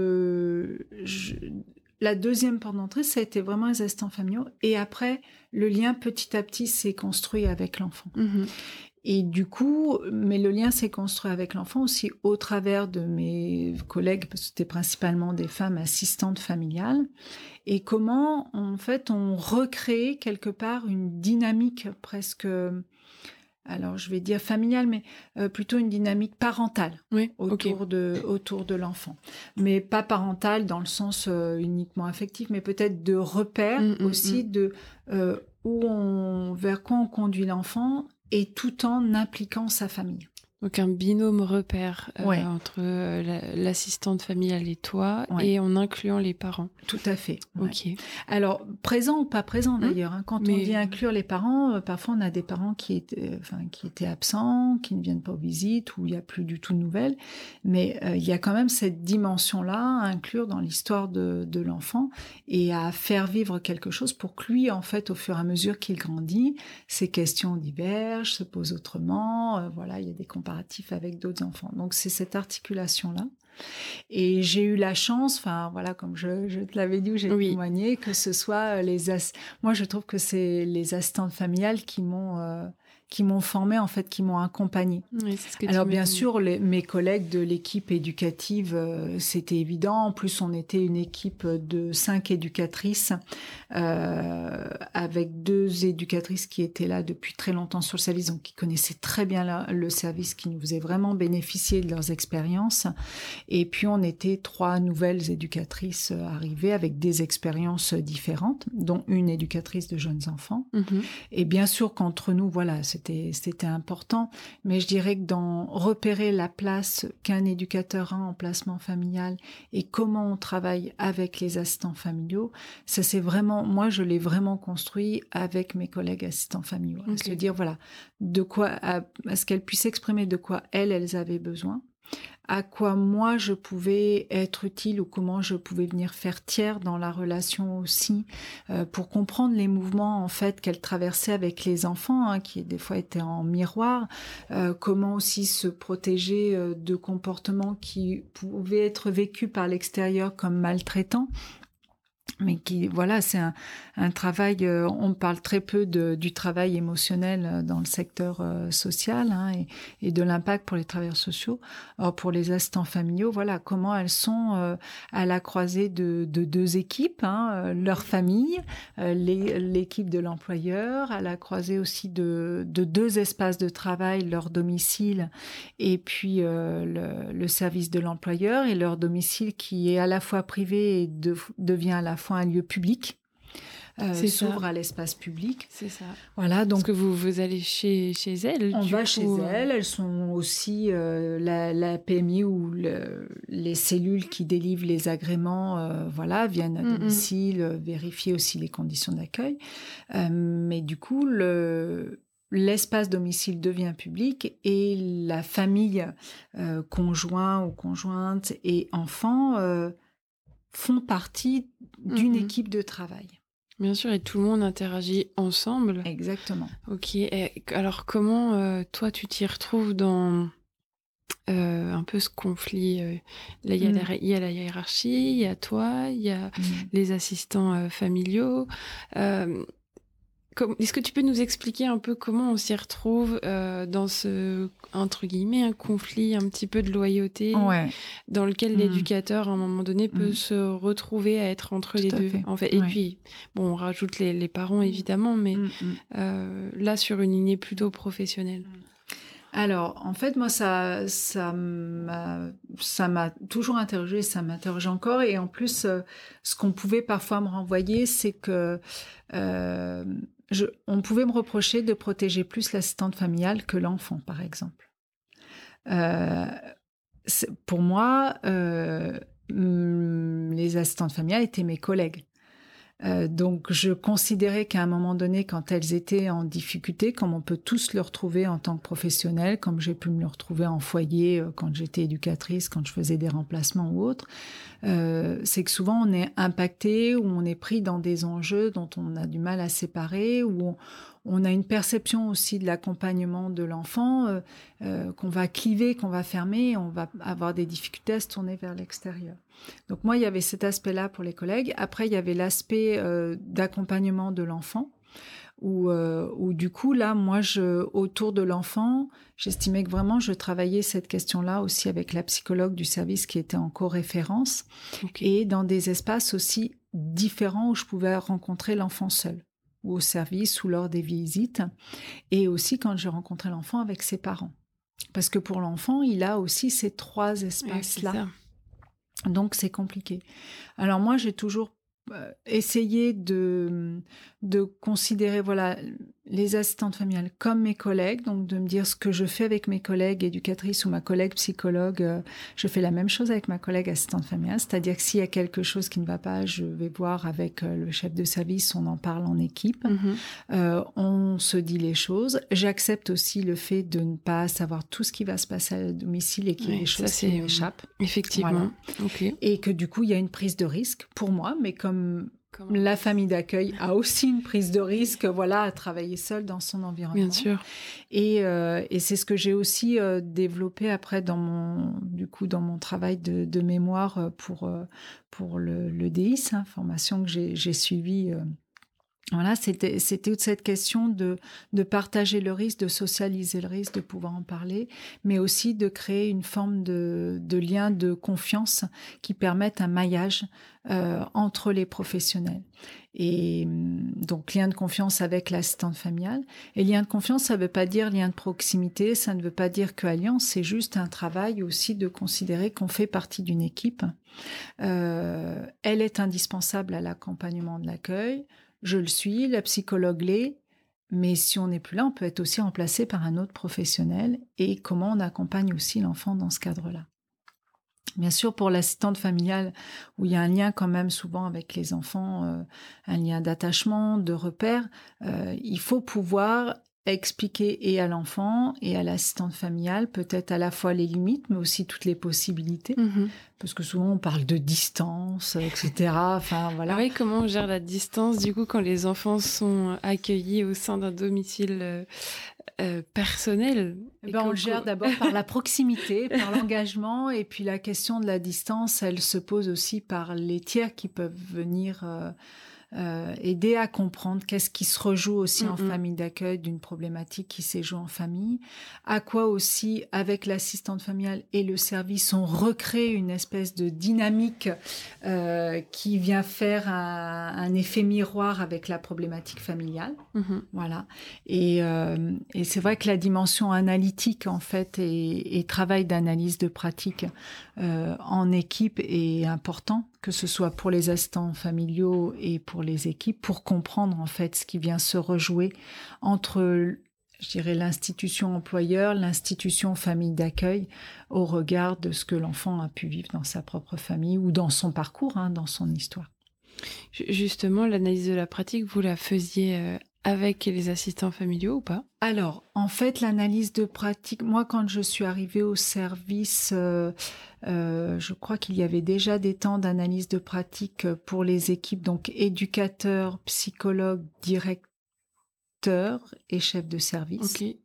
Speaker 2: la deuxième porte d'entrée, ça a été vraiment les assistants familiaux. Et après, le lien petit à petit s'est construit avec l'enfant. Et du coup, mais le lien s'est construit avec l'enfant aussi au travers de mes collègues, parce que c'était principalement des femmes assistantes familiales, et comment, en fait, on recrée quelque part une dynamique presque, alors je vais dire familiale, mais plutôt une dynamique parentale autour de l'enfant. Mais pas parentale dans le sens uniquement affectif, mais peut-être de repère aussi de vers quoi on conduit l'enfant, et tout en impliquant sa famille.
Speaker 1: Donc un binôme repère entre l'assistante familiale et toi, et en incluant les parents.
Speaker 2: Tout à fait.
Speaker 1: Ok.
Speaker 2: Alors, présent ou pas présent d'ailleurs. Quand on dit inclure les parents, parfois on a des parents qui étaient absents, qui ne viennent pas aux visites, où il n'y a plus du tout de nouvelles. Mais il y a quand même cette dimension-là à inclure dans l'histoire de l'enfant et à faire vivre quelque chose pour que lui, en fait, au fur et à mesure qu'il grandit, ses questions divergent, se posent autrement. Voilà, il y a des comparatifs avec d'autres enfants. Donc c'est cette articulation-là. Et j'ai eu la chance, comme je te l'avais dit, où j'ai témoigné, que ce soit moi je trouve que c'est les assistantes familiales qui m'ont formée, en fait, qui m'ont accompagnée.
Speaker 1: Oui, c'est ce que
Speaker 2: Alors bien sûr, mes collègues de l'équipe éducative, c'était évident. En plus, on était une équipe de 5 éducatrices, avec 2 éducatrices qui étaient là depuis très longtemps sur le service, donc qui connaissaient très bien le service, qui nous faisaient vraiment bénéficier de leurs expériences. Et puis, on était 3 nouvelles éducatrices arrivées avec des expériences différentes, dont une éducatrice de jeunes enfants.
Speaker 1: Mm-hmm.
Speaker 2: Et bien sûr qu'entre nous, voilà, c'était important. Mais je dirais que dans repérer la place qu'un éducateur a en placement familial et comment on travaille avec les assistants familiaux, ça c'est vraiment, moi je l'ai vraiment construit avec mes collègues assistants familiaux. Okay. Se dire, voilà, à ce qu'elles puissent exprimer de quoi elles avaient besoin, à quoi moi je pouvais être utile ou comment je pouvais venir faire tiers dans la relation aussi, pour comprendre les mouvements en fait qu'elle traversait avec les enfants, qui des fois étaient en miroir, comment aussi se protéger de comportements qui pouvaient être vécus par l'extérieur comme maltraitants. Mais qui, voilà, c'est un travail, on parle très peu du travail émotionnel dans le secteur social, et de l'impact pour les travailleurs sociaux. Or, pour les assistants familiaux, voilà, comment elles sont à la croisée de 2 équipes, leur famille, l'équipe de l'employeur, à la croisée aussi de 2 espaces de travail, leur domicile, et puis le service de l'employeur, et leur domicile qui est à la fois privé et devient à la fois un lieu public, s'ouvre à l'espace public.
Speaker 1: C'est ça.
Speaker 2: Voilà, donc
Speaker 1: parce que vous allez chez elles.
Speaker 2: On va chez elles. Elles sont aussi la PMI ou les cellules qui délivrent les agréments, viennent à domicile, vérifier aussi les conditions d'accueil. Mais du coup, l'espace domicile devient public et la famille, conjoint ou conjointe et enfant, font partie d'une équipe de travail.
Speaker 1: Bien sûr, et tout le monde interagit ensemble.
Speaker 2: Exactement.
Speaker 1: Ok, et alors comment toi tu t'y retrouves dans un peu ce conflit? Là, il y a la hiérarchie, il y a toi, il y a les assistants familiaux. Est-ce que tu peux nous expliquer un peu comment on s'y retrouve dans ce, entre guillemets, un conflit un petit peu de loyauté, dans lequel l'éducateur, à un moment donné, peut se retrouver à être entre les deux, en fait. Et puis, bon, on rajoute les parents, évidemment, mais là, sur une lignée plutôt professionnelle.
Speaker 2: Alors, en fait, moi, ça m'a toujours interrogée, ça m'interroge encore. Et en plus, ce qu'on pouvait parfois me renvoyer, c'est que on pouvait me reprocher de protéger plus l'assistante familiale que l'enfant, par exemple. Pour moi, les assistantes familiales étaient mes collègues. Donc, je considérais qu'à un moment donné, quand elles étaient en difficulté, comme on peut tous le retrouver en tant que professionnel, comme j'ai pu me le retrouver en foyer quand j'étais éducatrice, quand je faisais des remplacements ou autres, c'est que souvent on est impacté ou on est pris dans des enjeux dont on a du mal à séparer, ou on a une perception aussi de l'accompagnement de l'enfant qu'on va cliver, qu'on va fermer, et on va avoir des difficultés à se tourner vers l'extérieur. Donc moi, il y avait cet aspect-là pour les collègues. Après, il y avait l'aspect d'accompagnement de l'enfant, où du coup, là, moi, autour de l'enfant, j'estimais que vraiment, je travaillais cette question-là aussi avec la psychologue du service qui était en co-référence, et dans des espaces aussi différents où je pouvais rencontrer l'enfant seul, ou au service, ou lors des visites, et aussi quand je rencontrais l'enfant avec ses parents. Parce que pour l'enfant, il a aussi ces 3 espaces-là. Donc, c'est compliqué. Alors moi, j'ai toujours essayer de considérer les assistantes familiales comme mes collègues, donc de me dire ce que je fais avec mes collègues éducatrices ou ma collègue psychologue, je fais la même chose avec ma collègue assistante familiale, c'est-à-dire que s'il y a quelque chose qui ne va pas, je vais voir avec le chef de service, on en parle en équipe, on se dit les choses. J'accepte aussi le fait de ne pas savoir tout ce qui va se passer à domicile et qu'il y a des choses qui m'échappent.
Speaker 1: Effectivement. Okay.
Speaker 2: Et que du coup, il y a une prise de risque pour moi, mais comme la famille d'accueil a aussi une prise de risque, à travailler seule dans son environnement.
Speaker 1: Bien sûr.
Speaker 2: Et c'est ce que j'ai aussi développé après dans mon travail de mémoire pour le DIS, formation que j'ai suivie. C'était toute cette question de partager le risque, de socialiser le risque, de pouvoir en parler, mais aussi de créer une forme de lien de confiance qui permette un maillage entre les professionnels. Et donc, lien de confiance avec l'assistante familiale. Et lien de confiance, ça ne veut pas dire lien de proximité, ça ne veut pas dire que alliance, c'est juste un travail aussi de considérer qu'on fait partie d'une équipe. Elle est indispensable à l'accompagnement de l'accueil. Je le suis, la psychologue l'est, mais si on n'est plus là, on peut être aussi remplacé par un autre professionnel. Et comment on accompagne aussi l'enfant dans ce cadre-là. Bien sûr, pour l'assistante familiale, où il y a un lien quand même souvent avec les enfants, un lien d'attachement, de repère, il faut pouvoir expliquer et à l'enfant et à l'assistante familiale peut-être à la fois les limites, mais aussi toutes les possibilités. Parce que souvent, on parle de distance, etc. Enfin, voilà.
Speaker 1: Ah oui, comment on gère la distance, du coup, quand les enfants sont accueillis au sein d'un domicile personnel?
Speaker 2: On le gère d'abord par la proximité, par l'engagement, et puis la question de la distance, elle se pose aussi par les tiers qui peuvent venir aider à comprendre qu'est-ce qui se rejoue aussi en famille d'accueil d'une problématique qui s'est jouée en famille, à quoi aussi avec l'assistante familiale et le service on recrée une espèce de dynamique qui vient faire un effet miroir avec la problématique familiale. Voilà. Et c'est vrai que la dimension analytique en fait et travail d'analyse de pratique en équipe est important, que ce soit pour les assistants familiaux et pour les équipes, pour comprendre en fait ce qui vient se rejouer entre, je dirais, l'institution employeur, l'institution famille d'accueil, au regard de ce que l'enfant a pu vivre dans sa propre famille ou dans son parcours, dans son histoire.
Speaker 1: Justement, l'analyse de la pratique, vous la faisiez avec les assistants familiaux ou pas?
Speaker 2: Alors, en fait, l'analyse de pratique, moi, quand je suis arrivée au service, je crois qu'il y avait déjà des temps d'analyse de pratique pour les équipes, donc éducateurs, psychologues, directeurs et chefs de service.
Speaker 1: Okay.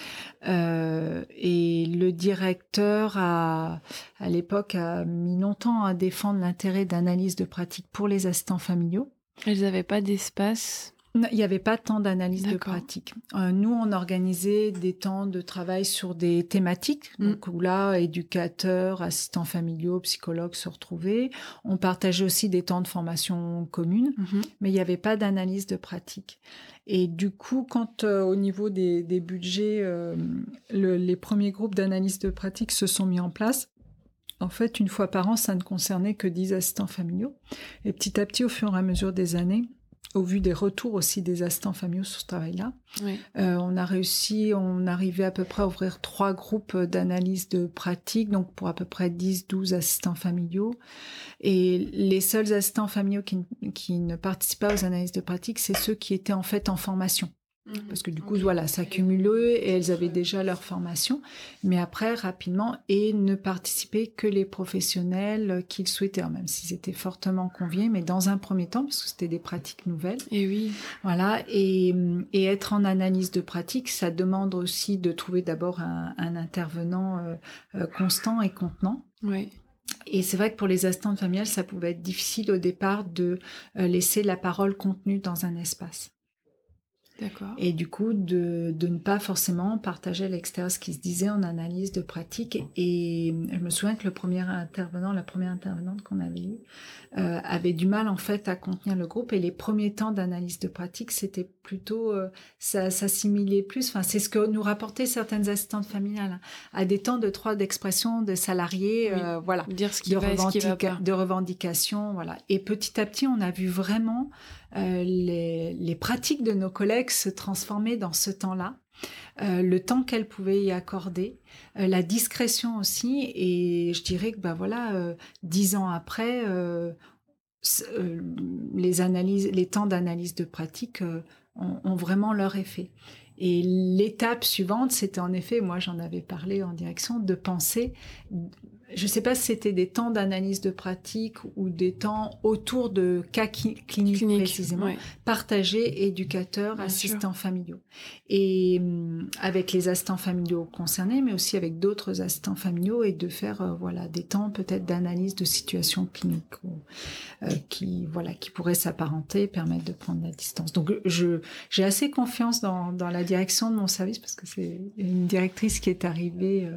Speaker 2: Et le directeur à l'époque a mis longtemps à défendre l'intérêt d'analyse de pratique pour les assistants familiaux.
Speaker 1: Ils n'avaient pas d'espace?
Speaker 2: Non, il n'y avait pas tant d'analyse de pratique. Nous, on organisait des temps de travail sur des thématiques, donc où là, éducateurs, assistants familiaux, psychologues se retrouvaient. On partageait aussi des temps de formation commune, mais il n'y avait pas d'analyse de pratique. Et du coup, quand au niveau des budgets, les premiers groupes d'analyse de pratique se sont mis en place, en fait, une fois par an, ça ne concernait que 10 assistants familiaux. Et petit à petit, au fur et à mesure des années, au vu des retours aussi des assistants familiaux sur ce travail-là, on arrivait à peu près à ouvrir 3 groupes d'analyse de pratique, donc pour à peu près 10-12 assistants familiaux. Et les seuls assistants familiaux qui ne participent pas aux analyses de pratique, c'est ceux qui étaient en fait en formation. Parce que du coup, ça cumulait et elles avaient déjà leur formation. Mais après, rapidement, et ne participaient que les professionnels qu'ils souhaitaient, même s'ils étaient fortement conviés, mais dans un premier temps, parce que c'était des pratiques nouvelles.
Speaker 1: Et oui.
Speaker 2: Voilà. Et être en analyse de pratique, ça demande aussi de trouver d'abord un intervenant constant et contenant.
Speaker 1: Oui.
Speaker 2: Et c'est vrai que pour les assistantes familiales, ça pouvait être difficile au départ de laisser la parole contenue dans un espace.
Speaker 1: D'accord.
Speaker 2: Et du coup, de ne pas forcément partager à l'extérieur ce qui se disait en analyse de pratique. Et je me souviens que la première intervenante qu'on avait eue, avait du mal en fait à contenir le groupe. Et les premiers temps d'analyse de pratique, c'était plutôt, ça s'assimilait plus. Enfin, c'est ce que nous rapportaient certaines assistantes familiales, hein, à des temps d'expression de salariés, voilà,
Speaker 1: dire ce qui va et ce qui va pas.
Speaker 2: de revendications, voilà. Et petit à petit, on a vu vraiment les pratiques de nos collègues se transformer dans ce temps-là, le temps qu'elles pouvaient y accorder, la discrétion aussi, et je dirais que 10 ans après, les temps d'analyse de pratique ont vraiment leur effet. Et l'étape suivante, c'était en effet, moi j'en avais parlé en direction, de penser, je ne sais pas si c'était des temps d'analyse de pratique ou des temps autour de cas cliniques précisément, partagés, éducateurs, assistants familiaux. Et avec les assistants familiaux concernés, mais aussi avec d'autres assistants familiaux, et de faire des temps peut-être d'analyse de situations cliniques qui pourraient s'apparenter, permettre de prendre la distance. Donc j'ai assez confiance dans la direction de mon service, parce que c'est une directrice qui est arrivée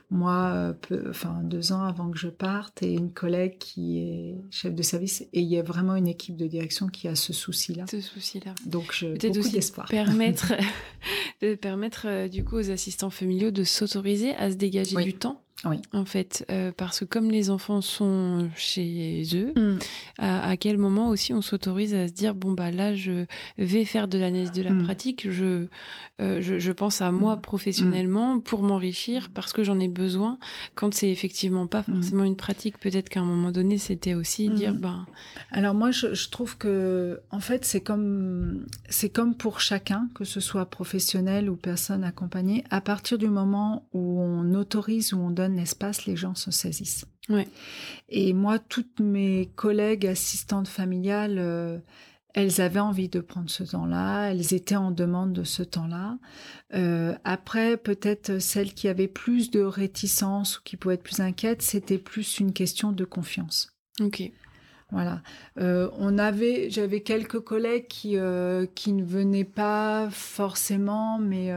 Speaker 2: 2 ans avant que je parte, et une collègue qui est chef de service, et il y a vraiment une équipe de direction qui a ce souci-là. Donc
Speaker 1: peut-être
Speaker 2: beaucoup
Speaker 1: aussi
Speaker 2: d'espoir.
Speaker 1: de permettre du coup aux assistants familiaux de s'autoriser à se dégager du temps.
Speaker 2: Oui.
Speaker 1: En fait, parce que comme les enfants sont chez eux, à quel moment aussi on s'autorise à se dire là je vais faire de l'analyse de la pratique, je pense à moi professionnellement pour m'enrichir, parce que j'en ai besoin, quand c'est effectivement pas forcément une pratique. Peut-être qu'à un moment donné c'était aussi dire
Speaker 2: Alors moi je trouve que en fait c'est comme pour chacun, que ce soit professionnel ou personne accompagnée, à partir du moment où on autorise, où on donne l'espace, les gens se saisissent.
Speaker 1: Ouais.
Speaker 2: Et moi, toutes mes collègues assistantes familiales, elles avaient envie de prendre ce temps-là, elles étaient en demande de ce temps-là. Après, peut-être celles qui avaient plus de réticence ou qui pouvaient être plus inquiètes, c'était plus une question de confiance.
Speaker 1: Ok.
Speaker 2: Voilà. J'avais quelques collègues qui ne venaient pas forcément, mais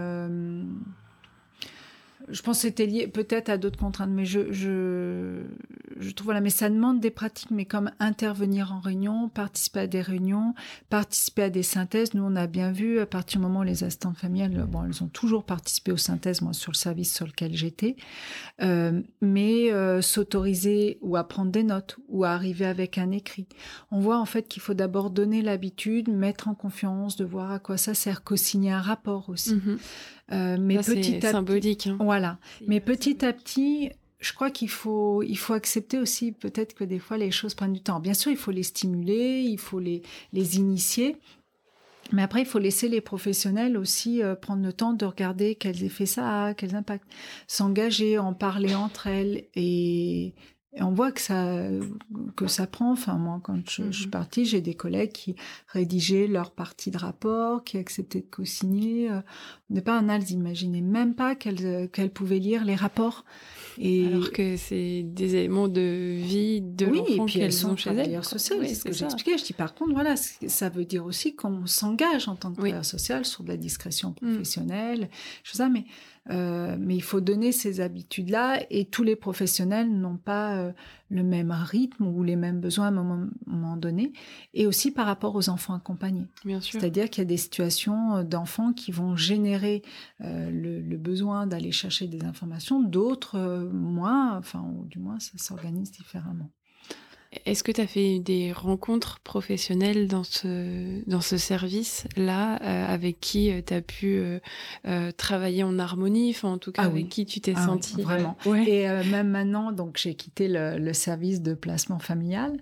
Speaker 2: je pense que c'était lié peut-être à d'autres contraintes, mais je trouve, mais ça demande des pratiques, mais comme intervenir en réunion, participer à des réunions, participer à des synthèses. Nous, on a bien vu, à partir du moment où les assistantes familiales, elles ont toujours participé aux synthèses, moi, sur le service sur lequel j'étais, mais s'autoriser ou à prendre des notes ou à arriver avec un écrit. On voit en fait qu'il faut d'abord donner l'habitude, mettre en confiance, de voir à quoi ça sert, co-signer un rapport aussi. Mais là,
Speaker 1: c'est symbolique.
Speaker 2: Voilà. Mais petit à petit, je crois qu'il faut accepter aussi peut-être que des fois les choses prennent du temps. Bien sûr, il faut les stimuler, il faut les initier. Mais après, il faut laisser les professionnels aussi prendre le temps de regarder quels effets ça a, quels impacts. S'engager, en parler entre elles. Et on voit que ça prend. Enfin, moi, quand je suis partie, j'ai des collègues qui rédigeaient leur partie de rapport, qui acceptaient de co-signer. Au départ, elles n'imaginaient même pas qu'elles pouvaient lire les rapports.
Speaker 1: Alors que c'est des éléments de vie de l'enfant qu'elles ont chez elles.
Speaker 2: Travailleurs sociaux, c'est ce que j'expliquais. Je dis par contre, ça veut dire aussi qu'on s'engage en tant que travailleur social sur de la discrétion professionnelle, mais il faut donner ces habitudes-là, et tous les professionnels n'ont pas le même rythme ou les mêmes besoins à un moment donné, et aussi par rapport aux enfants accompagnés.
Speaker 1: Bien sûr.
Speaker 2: C'est-à-dire qu'il y a des situations d'enfants qui vont générer le besoin d'aller chercher des informations, d'autres moins, ou du moins ça s'organise différemment.
Speaker 1: Est-ce que tu as fait des rencontres professionnelles dans ce service-là, avec qui tu as pu travailler en harmonie, en tout cas avec qui tu t'es sentie
Speaker 2: vraiment.
Speaker 1: Ouais.
Speaker 2: Et même maintenant, donc j'ai quitté le service de placement familial,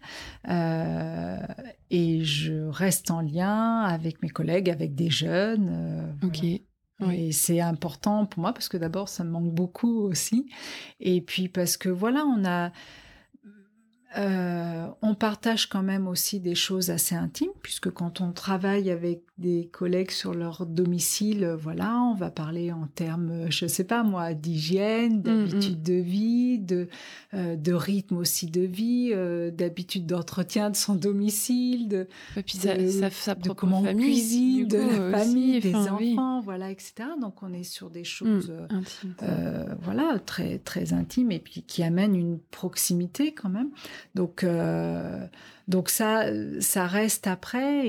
Speaker 2: et je reste en lien avec mes collègues, avec des jeunes.
Speaker 1: Ok.
Speaker 2: Voilà. Et c'est important pour moi parce que d'abord ça me manque beaucoup aussi, et puis parce que on partage quand même aussi des choses assez intimes, puisque quand on travaille avec des collègues sur leur domicile, voilà, on va parler en termes, je sais pas moi, d'hygiène, d'habitude de vie, de rythme aussi de vie, d'habitude d'entretien de son domicile,
Speaker 1: et puis sa
Speaker 2: de
Speaker 1: propre
Speaker 2: comment on
Speaker 1: famille,
Speaker 2: cuisine, de la famille,
Speaker 1: aussi,
Speaker 2: des
Speaker 1: enfin,
Speaker 2: enfants, voilà, etc. Donc on est sur des choses,
Speaker 1: intimes.
Speaker 2: voilà, très très intimes et puis qui amènent une proximité quand même. Donc ça reste après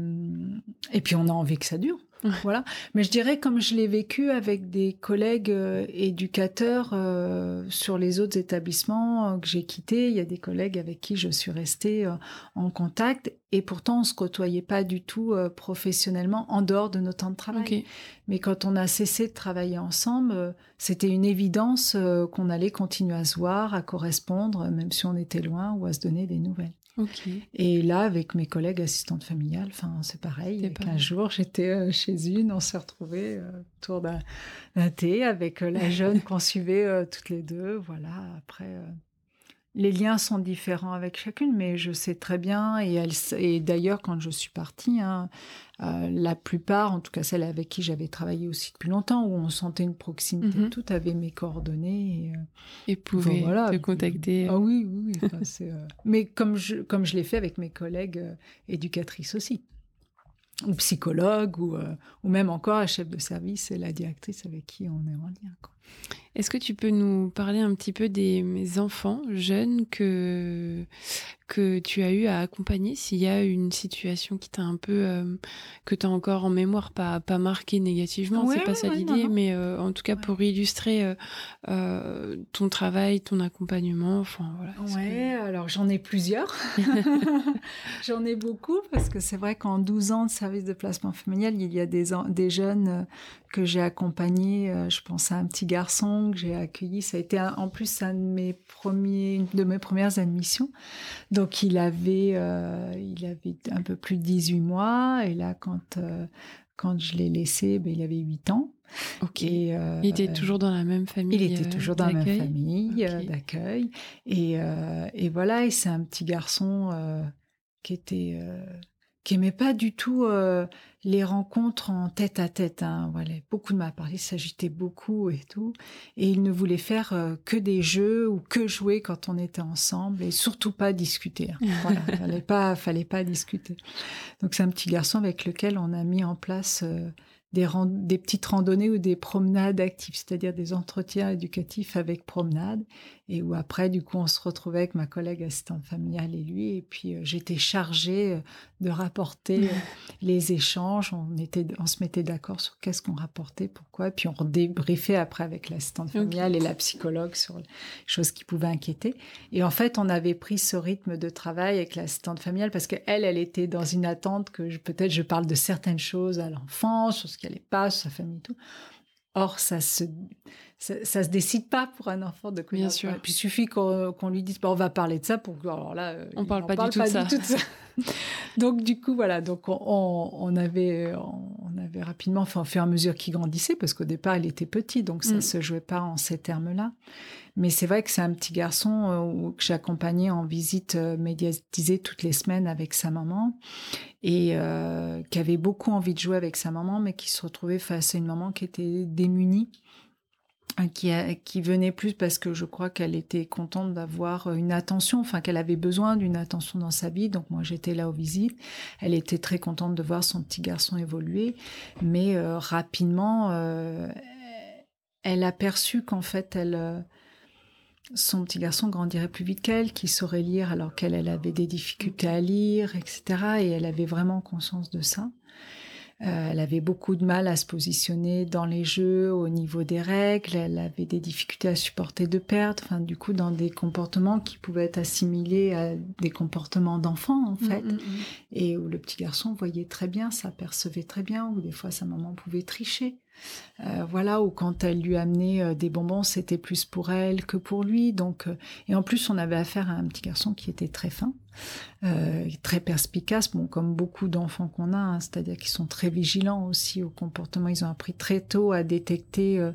Speaker 2: et puis on a envie que ça dure.
Speaker 1: Ouais.
Speaker 2: Voilà. Mais je dirais comme je l'ai vécu avec des collègues éducateurs sur les autres établissements que j'ai quittés. Il y a des collègues avec qui je suis restée en contact et pourtant on se côtoyait pas du tout professionnellement en dehors de nos temps de travail.
Speaker 1: Okay.
Speaker 2: Mais quand on a cessé de travailler ensemble, c'était une évidence qu'on allait continuer à se voir, à correspondre, même si on était loin, ou à se donner des nouvelles.
Speaker 1: Okay.
Speaker 2: Et là, avec mes collègues assistantes familiales, c'est pareil. Un jour, j'étais chez une, on s'est retrouvés autour d'un thé avec la jeune qu'on suivait toutes les deux. Voilà, après, les liens sont différents avec chacune, mais je sais très bien. Et d'ailleurs, quand je suis partie, la plupart, en tout cas celles avec qui j'avais travaillé aussi depuis longtemps, où on sentait une proximité, tout avait mes coordonnées.
Speaker 1: Et pouvait te contacter.
Speaker 2: Ah oui. Mais comme je l'ai fait avec mes collègues éducatrices aussi, ou psychologues, ou même encore la chef de service et la directrice avec qui on est en lien, quoi.
Speaker 1: Est-ce que tu peux nous parler un petit peu des enfants jeunes que tu as eu à accompagner, s'il y a une situation qui t'a un peu que tu as encore en mémoire, pas marqué négativement, c'est pas ça l'idée, non. Mais en tout cas pour illustrer ton travail, ton accompagnement, enfin voilà.
Speaker 2: Alors j'en ai plusieurs. J'en ai beaucoup parce que c'est vrai qu'en 12 ans de service de placement familial, il y a des jeunes que j'ai accompagnés. Je pense à un petit garçon que j'ai accueilli. Ça a été en plus une de mes premières admissions. Donc il avait un peu plus de 18 mois. Et là, quand je l'ai laissé, il avait 8 ans.
Speaker 1: Okay. Il était toujours dans la même famille.
Speaker 2: Il était toujours dans la même famille d'accueil. Et voilà, et c'est un petit garçon qui aimait pas du tout les rencontres en tête à tête. Voilà, beaucoup de ma part, il s'agitait beaucoup et tout. Et il ne voulait faire que des jeux ou que jouer quand on était ensemble et surtout pas discuter. Voilà, fallait pas discuter. Donc c'est un petit garçon avec lequel on a mis en place des petites randonnées ou des promenades actives, c'est-à-dire des entretiens éducatifs avec promenade, et où après, du coup, on se retrouvait avec ma collègue assistante familiale et lui, et puis j'étais chargée de rapporter les échanges, on se mettait d'accord sur qu'est-ce qu'on rapportait, pourquoi, et puis on débriefait après avec l'assistante familiale et la psychologue sur les choses qui pouvaient inquiéter. Et en fait, on avait pris ce rythme de travail avec l'assistante familiale parce qu'elle était dans une attente que peut-être je parle de certaines choses à l'enfance, sur ce qui allait pas, sur sa famille et tout. Or, ça se décide pas pour un enfant de connaître.
Speaker 1: Bien sûr.
Speaker 2: Et puis il suffit qu'on lui dise on va parler de ça pour alors là
Speaker 1: on parle pas du tout de ça.
Speaker 2: Donc du coup voilà, donc on avait rapidement, au fur et à mesure qu'il grandissait, parce qu'au départ il était petit, donc ça se jouait pas en ces termes-là. Mais c'est vrai que c'est un petit garçon que j'accompagnais en visite médiatisée toutes les semaines avec sa maman, et qui avait beaucoup envie de jouer avec sa maman, mais qui se retrouvait face à une maman qui était démunie, qui venait plus parce que je crois qu'elle était contente d'avoir une attention, enfin qu'elle avait besoin d'une attention dans sa vie. Donc moi j'étais là aux visites. Elle était très contente de voir son petit garçon évoluer, mais rapidement elle a perçu qu'en fait son petit garçon grandirait plus vite qu'elle, qu'il saurait lire alors qu'elle avait des difficultés à lire, etc. Et elle avait vraiment conscience de ça. Elle avait beaucoup de mal à se positionner dans les jeux au niveau des règles. Elle avait des difficultés à supporter de perdre. Enfin, du coup, dans des comportements qui pouvaient être assimilés à des comportements d'enfants, en fait. Et où le petit garçon voyait très bien, s'apercevait très bien, où des fois sa maman pouvait tricher. Voilà, ou quand elle lui amenait des bonbons, c'était plus pour elle que pour lui. Donc, et en plus, on avait affaire à un petit garçon qui était très fin, très perspicace, comme beaucoup d'enfants qu'on a, c'est-à-dire qu'ils sont très vigilants aussi au comportement. Ils ont appris très tôt à détecter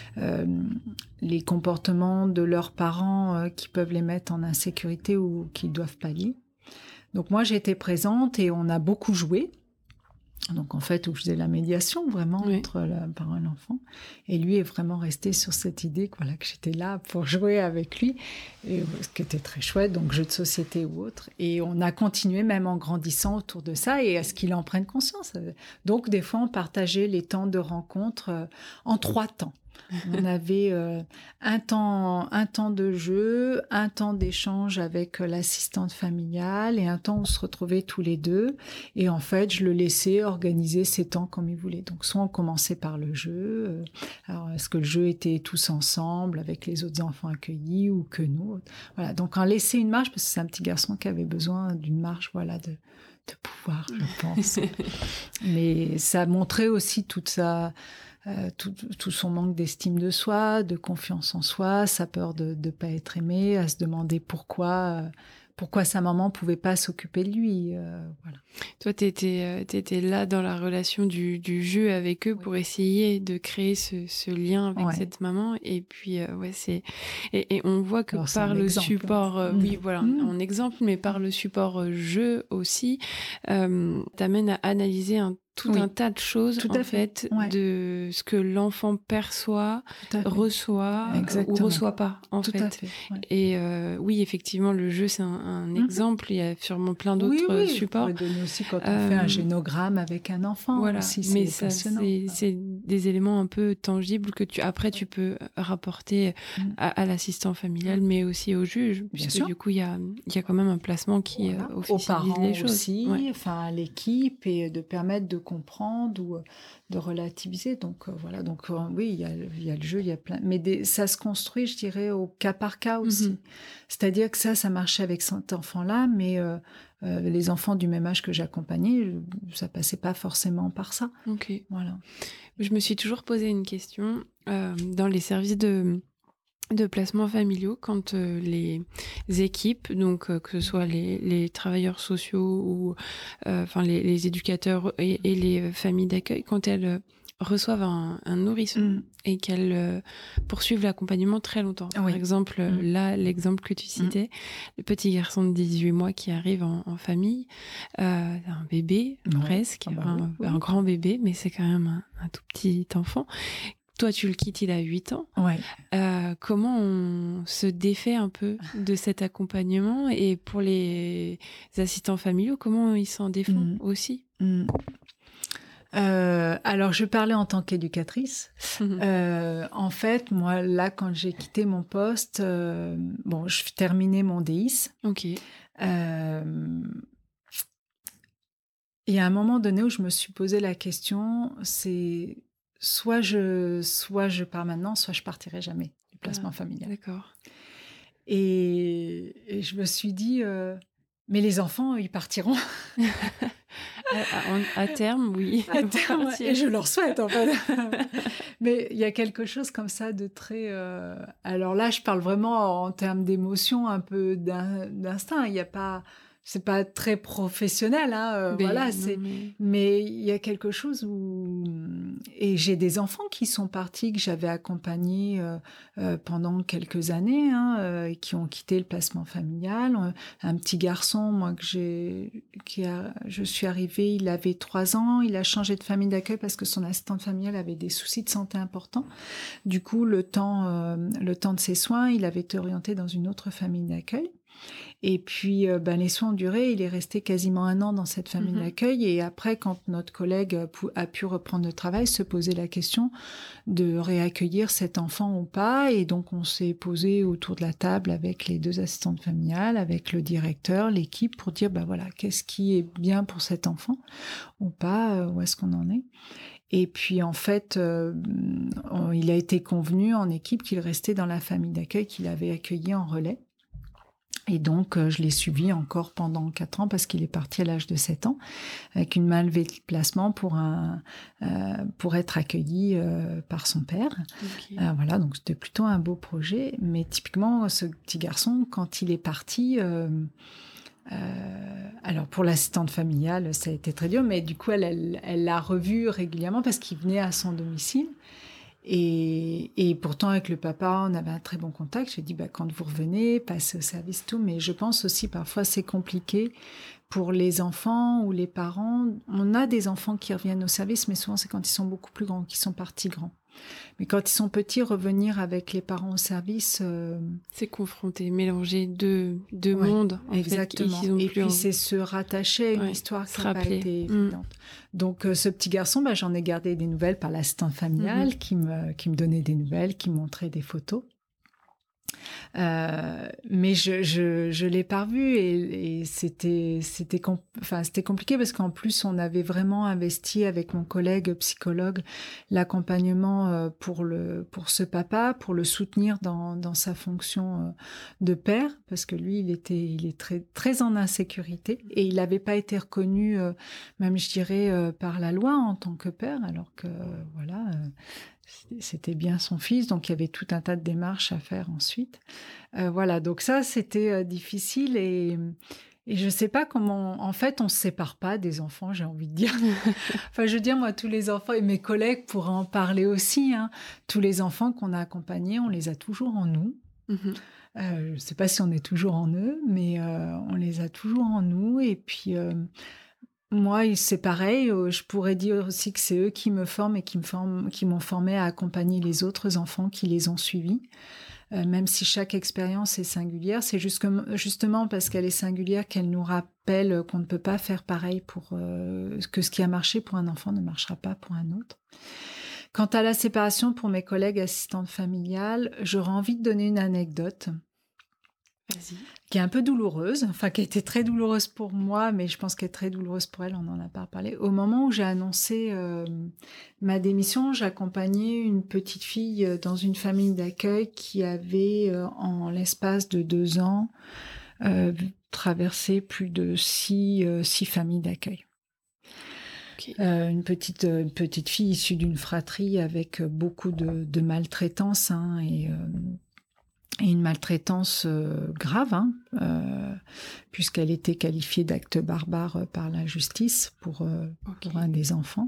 Speaker 2: les comportements de leurs parents qui peuvent les mettre en insécurité ou qu'ils doivent pallier. Donc moi, j'étais présente et on a beaucoup joué. Donc, en fait, où je faisais la médiation vraiment entre la parent et l'enfant. Et lui est vraiment resté sur cette idée que j'étais là pour jouer avec lui, ce qui était très chouette, donc jeux de société ou autre. Et on a continué même en grandissant autour de ça et à ce qu'il en prenne conscience. Donc, des fois, on partageait les temps de rencontre en 3 temps. On avait un temps de jeu, un temps d'échange avec l'assistante familiale et un temps où on se retrouvait tous les deux. Et en fait, je le laissais organiser ses temps comme il voulait. Donc, soit on commençait par le jeu. Alors, est-ce que le jeu était tous ensemble avec les autres enfants accueillis ou que nous? Voilà. Donc, on laissait une marge parce que c'est un petit garçon qui avait besoin d'une marge, de pouvoir, je pense. Mais ça montrait aussi tout son manque d'estime de soi, de confiance en soi, sa peur de ne pas être aimé, à se demander pourquoi sa maman pouvait pas s'occuper de lui. Voilà.
Speaker 1: Toi, t'étais là dans la relation du jeu avec eux pour essayer de créer ce lien avec cette maman. Et puis, et on voit que par le support, en exemple, mais par le support jeu aussi, t'amène à analyser tout un tas de choses, en fait, de ce que l'enfant perçoit, reçoit ou reçoit pas, en fait. Et oui, effectivement, le jeu, c'est un exemple. Il y a sûrement plein d'autres supports.
Speaker 2: On pourrait donner aussi quand on fait un génogramme avec un enfant.
Speaker 1: Voilà,
Speaker 2: aussi,
Speaker 1: mais c'est des éléments un peu tangibles que tu peux rapporter à l'assistant familial, mais aussi au juge. Puisque du coup, il y a quand même un placement qui officialise les choses.
Speaker 2: Aussi, à l'équipe, et de permettre de comprendre ou de relativiser. Donc, oui, il y a le jeu, il y a plein. Mais ça se construit, je dirais, au cas par cas aussi. C'est-à-dire que ça marchait avec cet enfant-là, mais les enfants du même âge que j'accompagnais, ça passait pas forcément par ça.
Speaker 1: Ok.
Speaker 2: Voilà.
Speaker 1: Je me suis toujours posé une question dans les services de placements familiaux, quand les équipes, donc que ce soit les travailleurs sociaux ou les éducateurs et les familles d'accueil, quand elles reçoivent un nourrisson et qu'elles poursuivent l'accompagnement très longtemps. Par exemple, là, l'exemple que tu citais, le petit garçon de 18 mois qui arrive en famille, un bébé presque, un grand bébé, mais c'est quand même un tout petit enfant. Toi, tu le quittes, il a 8 ans. Comment on se défait un peu de cet accompagnement? Et pour les assistants familiaux, comment ils s'en défendent aussi?
Speaker 2: Alors, je parlais en tant qu'éducatrice. En fait, moi, là, quand j'ai quitté mon poste, je terminais mon DIS.
Speaker 1: Ok.
Speaker 2: Il y a un moment donné où je me suis posé la question, c'est... Soit je pars maintenant, soit je partirai jamais du placement familial.
Speaker 1: D'accord.
Speaker 2: Et je me suis dit, mais les enfants, ils partiront.
Speaker 1: À terme, oui.
Speaker 2: À terme, et je leur souhaite, en fait. Mais il y a quelque chose comme ça de très... Alors là, je parle vraiment en termes d'émotion, un peu d'instinct. Il n'y a pas... C'est pas très professionnel, hein, mais il y a quelque chose où... Et j'ai des enfants qui sont partis, que j'avais accompagnés pendant quelques années, et qui ont quitté le placement familial. Un petit garçon, moi, je suis arrivée, il avait 3 ans, il a changé de famille d'accueil parce que son assistante familiale avait des soucis de santé importants. Du coup, le temps de ses soins, il avait été orienté dans une autre famille d'accueil. Et puis, les soins ont duré. Il est resté quasiment 1 an dans cette famille d'accueil. Et après, quand notre collègue a pu reprendre le travail, se poser la question de réaccueillir cet enfant ou pas. Et donc, on s'est posé autour de la table avec les 2 assistantes familiales, avec le directeur, l'équipe, pour dire, qu'est-ce qui est bien pour cet enfant ou pas, où est-ce qu'on en est. Et puis, en fait, il a été convenu en équipe qu'il restait dans la famille d'accueil qu'il avait accueillie en relais. Et donc, je l'ai suivi encore pendant 4 ans parce qu'il est parti à l'âge de 7 ans avec une main levée de placement pour être accueilli par son père. Okay. Voilà, donc c'était plutôt un beau projet. Mais typiquement, ce petit garçon, quand il est parti... alors pour l'assistante familiale, ça a été très dur, mais du coup, elle l'a revu régulièrement parce qu'il venait à son domicile. Et pourtant, avec le papa, on avait un très bon contact. J'ai dit, quand vous revenez, passez au service, tout. Mais je pense aussi, parfois, c'est compliqué pour les enfants ou les parents. On a des enfants qui reviennent au service, mais souvent, c'est quand ils sont beaucoup plus grands, qu'ils sont partis grands. Mais quand ils sont petits, revenir avec les parents au service...
Speaker 1: C'est confronter, mélanger deux mondes, en
Speaker 2: exactement.
Speaker 1: Fait,
Speaker 2: et puis, c'est se rattacher à une histoire qui n'a pas été évidente. Donc, ce petit garçon, j'en ai gardé des nouvelles par l'assistante familiale qui me donnait des nouvelles, qui me montrait des photos. Mais je l'ai pas revu et c'était compliqué parce qu'en plus on avait vraiment investi avec mon collègue psychologue l'accompagnement pour ce papa, pour le soutenir dans sa fonction de père, parce que lui il est très très en insécurité et il n'avait pas été reconnu même je dirais par la loi en tant que père, alors que voilà c'était bien son fils, donc il y avait tout un tas de démarches à faire ensuite. Voilà, donc ça, c'était difficile et je ne sais pas comment... En fait, on ne se sépare pas des enfants, j'ai envie de dire. Enfin, je veux dire, moi, tous les enfants, et mes collègues pourraient en parler aussi, hein, tous les enfants qu'on a accompagnés, on les a toujours en nous. Je ne sais pas si on est toujours en eux, mais on les a toujours en nous. Et puis... moi, c'est pareil. Je pourrais dire aussi que c'est eux qui me forment et qui m'ont formé à accompagner les autres enfants qui les ont suivis. Même si chaque expérience est singulière, c'est justement parce qu'elle est singulière qu'elle nous rappelle qu'on ne peut pas faire pareil que ce qui a marché pour un enfant ne marchera pas pour un autre. Quant à la séparation pour mes collègues assistantes familiales, j'aurais envie de donner une anecdote.
Speaker 1: Vas-y.
Speaker 2: Qui est un peu douloureuse, qui a été très douloureuse pour moi, mais je pense qu'elle est très douloureuse pour elle, on n'en a pas parlé. Au moment où j'ai annoncé ma démission, j'accompagnais une petite fille dans une famille d'accueil qui avait, en l'espace de 2 ans, traversé plus de 6 familles d'accueil. Okay. Une petite fille issue d'une fratrie avec beaucoup de maltraitance, et une maltraitance grave, puisqu'elle était qualifiée d'acte barbare par la justice pour un des enfants,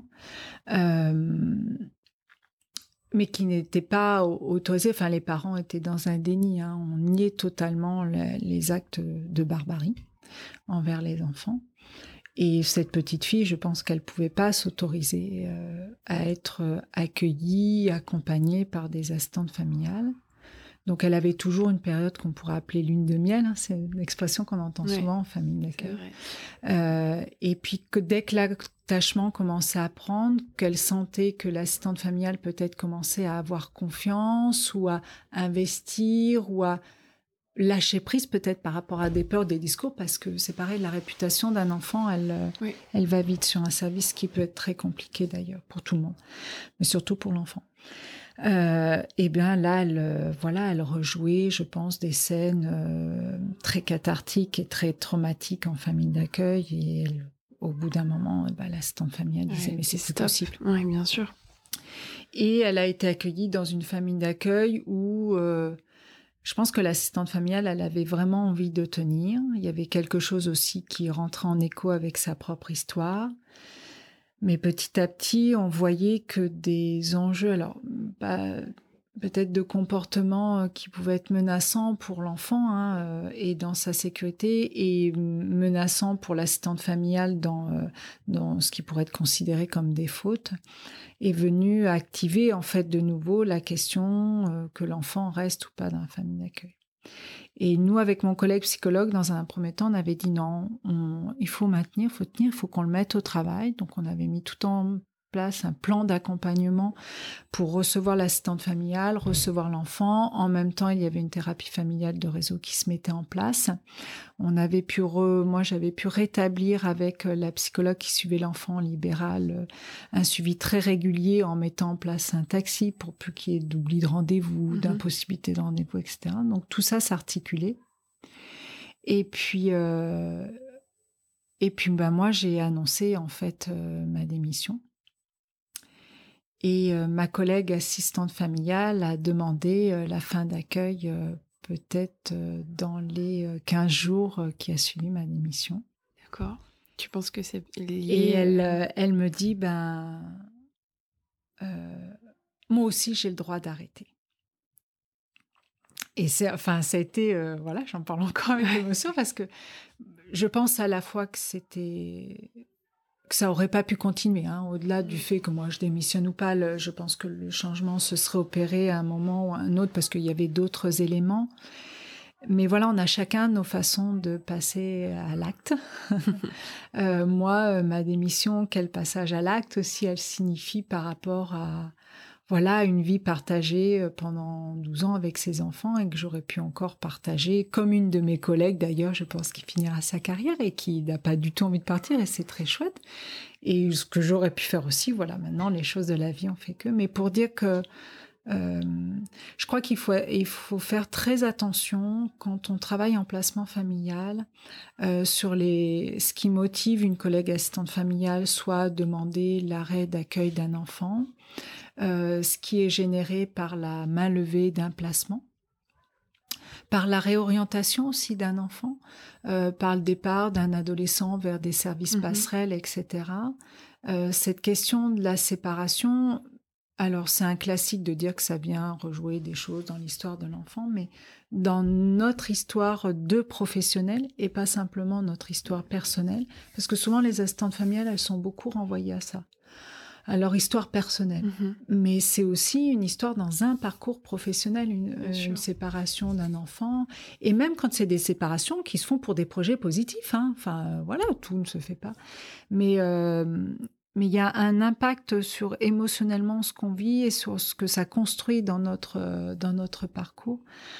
Speaker 2: mais qui n'était pas autorisé. Enfin, les parents étaient dans un déni. On niait totalement les actes de barbarie envers les enfants. Et cette petite fille, je pense qu'elle ne pouvait pas s'autoriser à être accueillie, accompagnée par des assistantes familiales. Donc, elle avait toujours une période qu'on pourrait appeler lune de miel. C'est une expression qu'on entend souvent en famille d'accueil. Et puis, dès que l'attachement commençait à prendre, qu'elle sentait que l'assistante familiale peut-être commençait à avoir confiance ou à investir ou à lâcher prise peut-être par rapport à des peurs, des discours, parce que c'est pareil, la réputation d'un enfant, elle va vite sur un service qui peut être très compliqué d'ailleurs pour tout le monde, mais surtout pour l'enfant. Et bien là, elle rejouait, je pense, des scènes très cathartiques et très traumatiques en famille d'accueil. Et au bout d'un moment, l'assistante familiale disait mais c'est plus possible.
Speaker 1: Oui, bien sûr.
Speaker 2: Et elle a été accueillie dans une famille d'accueil où je pense que l'assistante familiale, elle avait vraiment envie de tenir. Il y avait quelque chose aussi qui rentrait en écho avec sa propre histoire. Mais petit à petit, on voyait que des enjeux, alors peut-être de comportements qui pouvaient être menaçants pour l'enfant et dans sa sécurité, et menaçants pour l'assistante familiale dans ce qui pourrait être considéré comme des fautes, est venu activer en fait de nouveau la question que l'enfant reste ou pas dans la famille d'accueil. Et nous, avec mon collègue psychologue, dans un premier temps, on avait dit non, il faut maintenir, il faut tenir, il faut qu'on le mette au travail. Donc, on avait mis tout en place un plan d'accompagnement pour recevoir l'assistante familiale, recevoir l'enfant. En même temps, il y avait une thérapie familiale de réseau qui se mettait en place. On avait pu moi, j'avais pu rétablir avec la psychologue qui suivait l'enfant libéral un suivi très régulier en mettant en place un taxi pour plus qu'il y ait d'oubli de rendez-vous, d'impossibilité de rendez-vous, etc. Donc tout ça s'articulait. Et puis moi, j'ai annoncé en fait ma démission. Et ma collègue assistante familiale a demandé la fin d'accueil peut-être dans les 15 jours qui a suivi ma démission.
Speaker 1: D'accord. Tu penses que c'est lié?
Speaker 2: Et elle me dit, moi aussi, j'ai le droit d'arrêter. Et ça a été, voilà, j'en parle encore avec émotion parce que je pense à la fois que ça aurait pas pu continuer, hein, au-delà du fait que moi je démissionne ou pas. Je pense que le changement se serait opéré à un moment ou à un autre parce qu'il y avait d'autres éléments. Mais voilà, on a chacun nos façons de passer à l'acte. Moi, ma démission, quel passage à l'acte aussi elle signifie par rapport à voilà, une vie partagée pendant 12 ans avec ses enfants et que j'aurais pu encore partager, comme une de mes collègues d'ailleurs, je pense, qui finira sa carrière et qui n'a pas du tout envie de partir et c'est très chouette. Et ce que j'aurais pu faire aussi, voilà, maintenant les choses de la vie ont fait que. Mais pour dire que je crois qu'il faut faire très attention quand on travaille en placement familial sur ce qui motive une collègue assistante familiale, soit demander l'arrêt d'accueil d'un enfant, ce qui est généré par la main levée d'un placement, par la réorientation aussi d'un enfant, par le départ d'un adolescent vers des services passerelles, etc. Cette question de la séparation, alors c'est un classique de dire que ça vient rejouer des choses dans l'histoire de l'enfant, mais dans notre histoire de professionnels et pas simplement notre histoire personnelle, parce que souvent les assistantes familiales, elles sont beaucoup renvoyées à ça, à leur histoire personnelle. Mais c'est aussi une histoire dans un parcours professionnel, une séparation d'un enfant. Et même quand c'est des séparations qui se font pour des projets positifs, hein. Enfin, voilà, tout ne se fait pas. Mais il y a un impact sur émotionnellement ce qu'on vit et sur ce que ça construit dans notre parcours.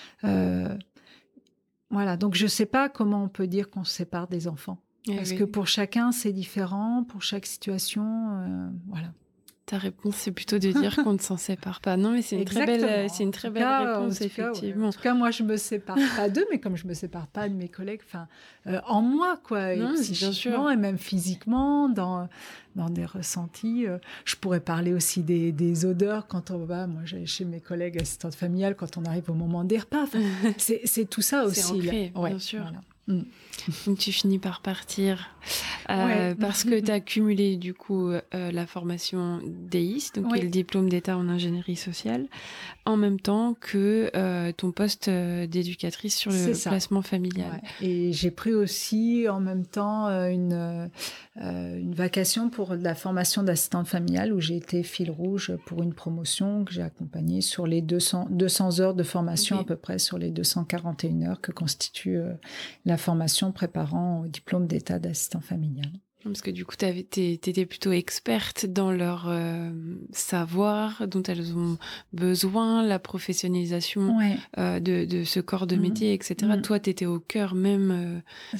Speaker 2: Voilà, donc je ne sais pas comment on peut dire qu'on se sépare des enfants. Parce que pour chacun, c'est différent, pour chaque situation, voilà.
Speaker 1: Ta réponse, c'est plutôt de dire qu'on ne s'en sépare pas. Non, mais c'est une très belle réponse, effectivement.
Speaker 2: En tout cas, moi, je me sépare pas d'eux, mais comme je me sépare pas de mes collègues, en moi, quoi,
Speaker 1: non,
Speaker 2: et psychiquement et même physiquement, dans des ressentis. Je pourrais parler aussi des odeurs quand on va. Moi, j'allais chez mes collègues assistantes familiales quand on arrive au moment des repas. Enfin, c'est tout ça aussi.
Speaker 1: C'est ancré, bien sûr.
Speaker 2: Voilà.
Speaker 1: Donc tu finis par partir parce que tu as cumulé du coup la formation DEIS, donc qui est le diplôme d'État en ingénierie sociale, en même temps que ton poste d'éducatrice sur le placement familial.
Speaker 2: Ouais. Et j'ai pris aussi en même temps une vacation pour la formation d'assistante familiale où j'ai été fil rouge pour une promotion que j'ai accompagnée sur les 200 heures de formation à peu près sur les 241 heures que constitue la formation préparant au diplôme d'état d'assistant familial.
Speaker 1: Parce que du coup, t'étais plutôt experte dans leur savoir dont elles ont besoin, la professionnalisation de ce corps de métier, etc. Toi, t'étais au cœur même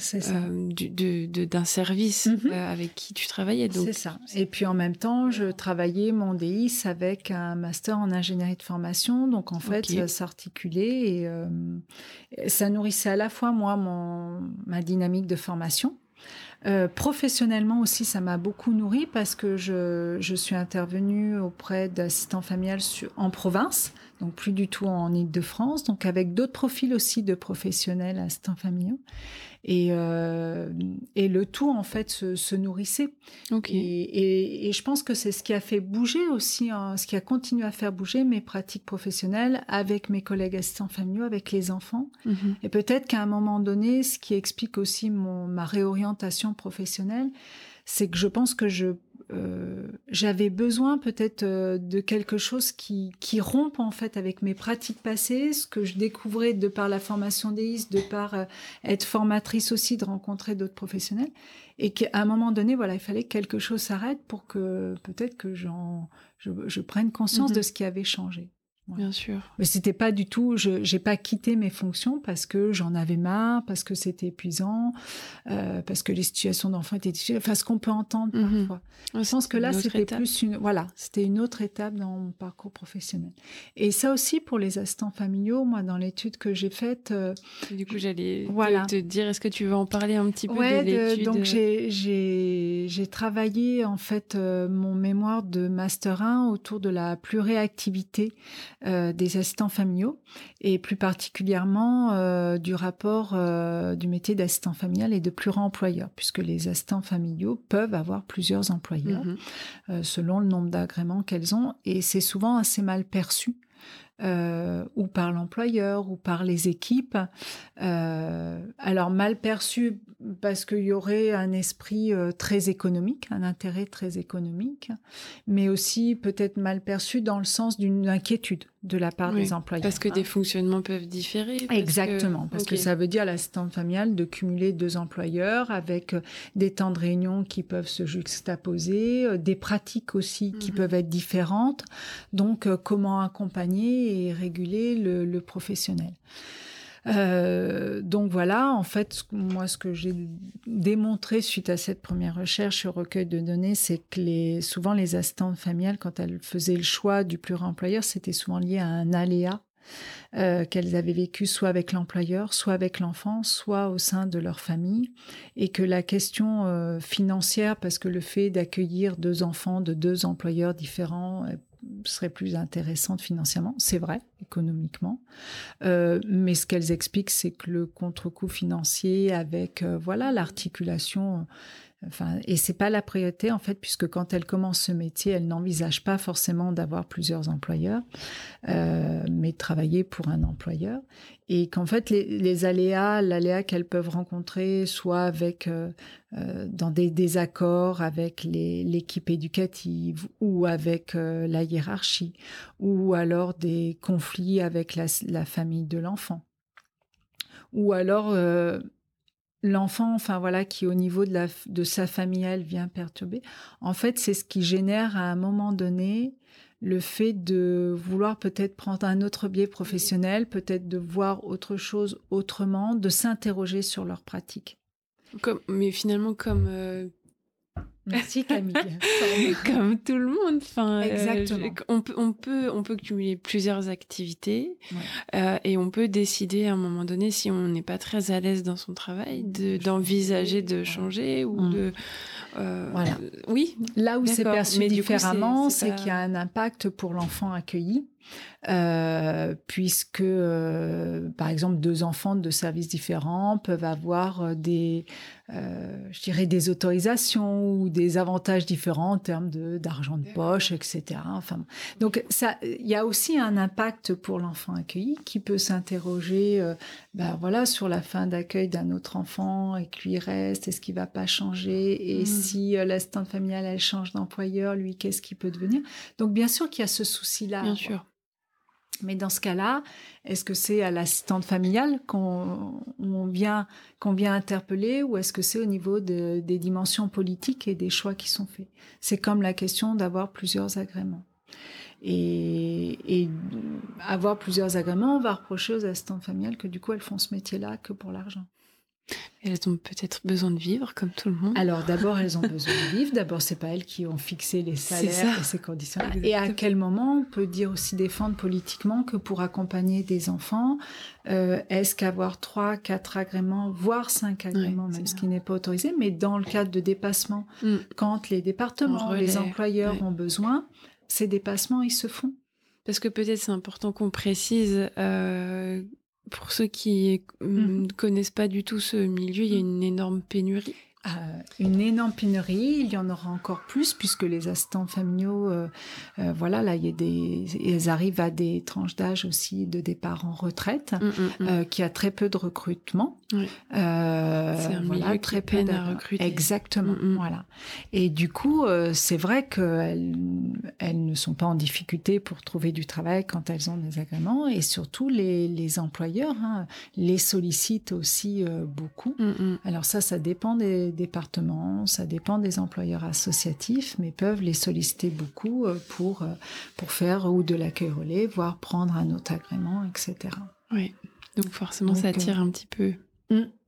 Speaker 1: d'un service avec qui tu travaillais. Donc,
Speaker 2: c'est ça. Et puis en même temps, je travaillais mon DIS avec un master en ingénierie de formation. Donc en fait, ça s'articulait et ça nourrissait à la fois moi ma dynamique de formation. Professionnellement aussi, ça m'a beaucoup nourrie parce que je suis intervenue auprès d'assistants familiales en province, donc plus du tout en Île-de-France, donc avec d'autres profils aussi de professionnels assistants familiaux. Et le tout, en fait, se nourrissait. Et je pense que c'est ce qui a fait bouger aussi, ce qui a continué à faire bouger mes pratiques professionnelles avec mes collègues assistants familiaux, avec les enfants. Et peut-être qu'à un moment donné, ce qui explique aussi ma réorientation professionnelle, c'est que je pense que j'avais besoin peut-être de quelque chose qui rompe en fait avec mes pratiques passées, ce que je découvrais de par la formation DEIS, de par être formatrice aussi, de rencontrer d'autres professionnels, et qu'à un moment donné, voilà, il fallait que quelque chose s'arrête pour que peut-être que je prenne conscience de ce qui avait changé.
Speaker 1: Ouais. Bien sûr.
Speaker 2: Mais c'était pas du tout, j'ai pas quitté mes fonctions parce que j'en avais marre, parce que c'était épuisant, parce que les situations d'enfants étaient difficiles, enfin ce qu'on peut entendre parfois. Je pense que là c'était plus c'était une autre étape dans mon parcours professionnel. Et ça aussi pour les assistants familiaux, moi dans l'étude que j'ai faite.
Speaker 1: Du coup j'allais te dire, est-ce que tu veux en parler un petit peu de l'étude?
Speaker 2: Donc j'ai travaillé en fait mon mémoire de master 1 autour de la pluriactivité des assistants familiaux et plus particulièrement du rapport du métier d'assistant familial et de pluriemployeur, puisque les assistants familiaux peuvent avoir plusieurs employeurs selon le nombre d'agréments qu'elles ont, et c'est souvent assez mal perçu. Ou par l'employeur ou par les équipes. Alors mal perçu parce qu'il y aurait un esprit très économique, un intérêt très économique, mais aussi peut-être mal perçu dans le sens d'une inquiétude de la part des employeurs.
Speaker 1: Parce que des fonctionnements peuvent différer.
Speaker 2: Exactement, parce que ça veut dire l'assistante familiale de cumuler 2 employeurs avec des temps de réunion qui peuvent se juxtaposer, des pratiques aussi qui peuvent être différentes. Donc, comment accompagner et réguler le professionnel. Donc voilà, en fait, moi, ce que j'ai démontré suite à cette première recherche sur recueil de données, c'est que souvent les assistantes familiales, quand elles faisaient le choix du pluriemployeur, c'était souvent lié à un aléa qu'elles avaient vécu soit avec l'employeur, soit avec l'enfant, soit au sein de leur famille, et que la question financière, parce que le fait d'accueillir 2 enfants de 2 employeurs différents serait plus intéressante financièrement, c'est vrai, économiquement. Mais ce qu'elles expliquent, c'est que le contre-coup financier avec l'articulation, et c'est pas la priorité en fait, puisque quand elles commencent ce métier, elles n'envisagent pas forcément d'avoir plusieurs employeurs, mais de travailler pour un employeur. Et qu'en fait, l'aléa qu'elles peuvent rencontrer, soit avec dans des désaccords avec l'équipe éducative ou avec la hiérarchie, ou alors des conflits avec la famille de l'enfant, ou alors l'enfant, qui au niveau de sa famille, elle vient perturber. En fait, c'est ce qui génère à un moment donné le fait de vouloir peut-être prendre un autre biais professionnel, peut-être de voir autre chose autrement, de s'interroger sur leur pratique.
Speaker 1: Mais finalement, comme...
Speaker 2: Merci Camille.
Speaker 1: Comme tout le monde.
Speaker 2: Exactement.
Speaker 1: On peut cumuler plusieurs activités et on peut décider à un moment donné, si on n'est pas très à l'aise dans son travail, d'envisager de changer ou de... Oui.
Speaker 2: Là où c'est perçu différemment, c'est qu'il y a un impact pour l'enfant accueilli. Puisque, par exemple, 2 enfants de services différents peuvent avoir des autorisations ou des avantages différents en termes d'argent de poche, etc. Donc, il y a aussi un impact pour l'enfant accueilli qui peut s'interroger sur la fin d'accueil d'un autre enfant et qu'il reste, est-ce qu'il ne va pas changer? Et si l'assistante familiale, elle change d'employeur, lui, qu'est-ce qu'il peut devenir? Donc, bien sûr qu'il y a ce souci-là.
Speaker 1: Bien sûr.
Speaker 2: Mais dans ce cas-là, est-ce que c'est à l'assistante familiale qu'on vient interpeller, ou est-ce que c'est au niveau des dimensions politiques et des choix qui sont faits? C'est comme la question d'avoir plusieurs agréments. Et avoir plusieurs agréments, on va reprocher aux assistantes familiales que du coup, elles font ce métier-là que pour l'argent.
Speaker 1: Elles ont peut-être besoin de vivre, comme tout le monde.
Speaker 2: Alors, d'abord, elles ont besoin de vivre. D'abord, c'est pas elles qui ont fixé les salaires et ces conditions. Et à quel moment on peut dire aussi défendre politiquement que pour accompagner des enfants, est-ce qu'avoir 3, 4 agréments, voire 5 agréments, même ce qui n'est pas autorisé, mais dans le cadre de dépassement, quand les départements, les employeurs ont besoin, ces dépassements, ils se font.
Speaker 1: Parce que peut-être c'est important qu'on précise... Pour ceux qui ne connaissent pas du tout ce milieu, il y a une énorme pénurie.
Speaker 2: Une énorme pénurie, il y en aura encore plus puisque les assistants familiaux, là, ils arrivent à des tranches d'âge aussi de départ en retraite, qui a très peu de recrutement.
Speaker 1: Oui. C'est un milieu très peine à recruter.
Speaker 2: Exactement, voilà. Et du coup, c'est vrai qu'elles ne sont pas en difficulté pour trouver du travail quand elles ont des agréments, et surtout les employeurs les sollicitent aussi beaucoup. Alors ça dépend des départements, ça dépend des employeurs associatifs, mais peuvent les solliciter beaucoup pour faire ou de l'accueil relais, voire prendre un autre agrément, etc.
Speaker 1: Oui, donc forcément ça attire un petit peu.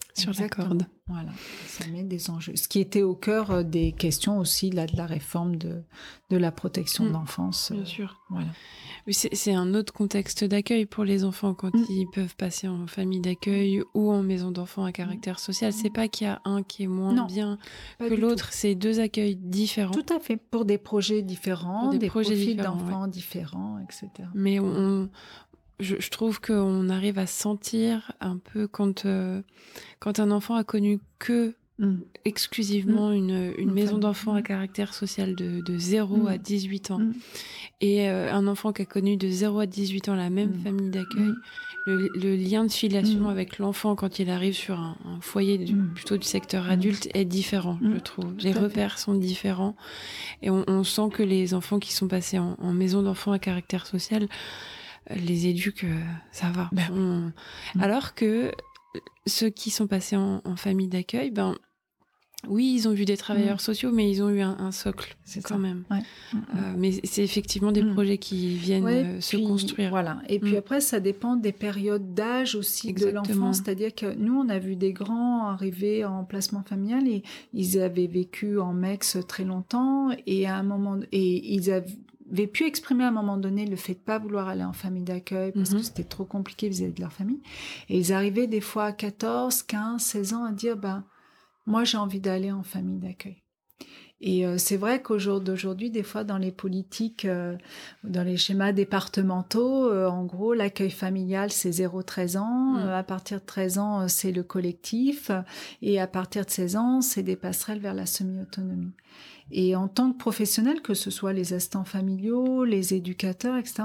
Speaker 1: sur la
Speaker 2: Exactement.
Speaker 1: corde.
Speaker 2: Voilà, ça met des enjeux. Ce qui était au cœur des questions aussi là, de la réforme de la protection de l'enfance.
Speaker 1: Bien sûr.
Speaker 2: Voilà.
Speaker 1: Oui, c'est un autre contexte d'accueil pour les enfants quand ils peuvent passer en famille d'accueil ou en maison d'enfants à caractère social. C'est pas qu'il y a un qui est moins bien que l'autre, c'est deux accueils différents.
Speaker 2: Tout à fait, pour des projets différents,
Speaker 1: Pour
Speaker 2: des
Speaker 1: projets
Speaker 2: profils
Speaker 1: différents,
Speaker 2: d'enfants différents, etc.
Speaker 1: Mais je trouve qu'on arrive à sentir un peu quand un enfant a connu que exclusivement une maison d'enfants à caractère social de 0 à 18 ans et un enfant qui a connu de 0 à 18 ans la même famille d'accueil, le lien de filiation avec l'enfant quand il arrive sur un foyer plutôt du secteur adulte est différent, je trouve. Les repères sont différents et on sent que les enfants qui sont passés en maison d'enfants à caractère social les éduquent, ça va. Alors que ceux qui sont passés en famille d'accueil, oui, ils ont vu des travailleurs sociaux, mais ils ont eu un socle quand même.
Speaker 2: Ouais.
Speaker 1: Mais c'est effectivement des projets qui viennent se construire.
Speaker 2: Voilà. Et puis après, ça dépend des périodes d'âge aussi de l'enfant. C'est-à-dire que nous, on a vu des grands arriver en placement familial et ils avaient vécu en MEX très longtemps et à un moment, et ils avaient pu exprimer à un moment donné le fait de pas vouloir aller en famille d'accueil parce que c'était trop compliqué vis-à-vis de leur famille. Et ils arrivaient des fois à 14, 15, 16 ans à dire, moi, j'ai envie d'aller en famille d'accueil. Et c'est vrai qu'au jour d'aujourd'hui, des fois, dans les politiques, dans les schémas départementaux, en gros, l'accueil familial, c'est 0-13 ans. À partir de 13 ans, c'est le collectif. Et à partir de 16 ans, c'est des passerelles vers la semi-autonomie. Et en tant que professionnel, que ce soit les assistants familiaux, les éducateurs, etc.,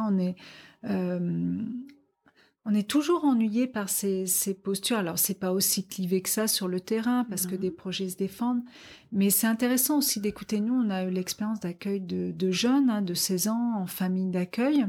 Speaker 2: on est toujours ennuyé par ces postures. Alors, c'est pas aussi clivé que ça sur le terrain parce que des projets se défendent. Mais c'est intéressant aussi d'écouter. Nous, on a eu l'expérience d'accueil de jeunes, de 16 ans, en famille d'accueil,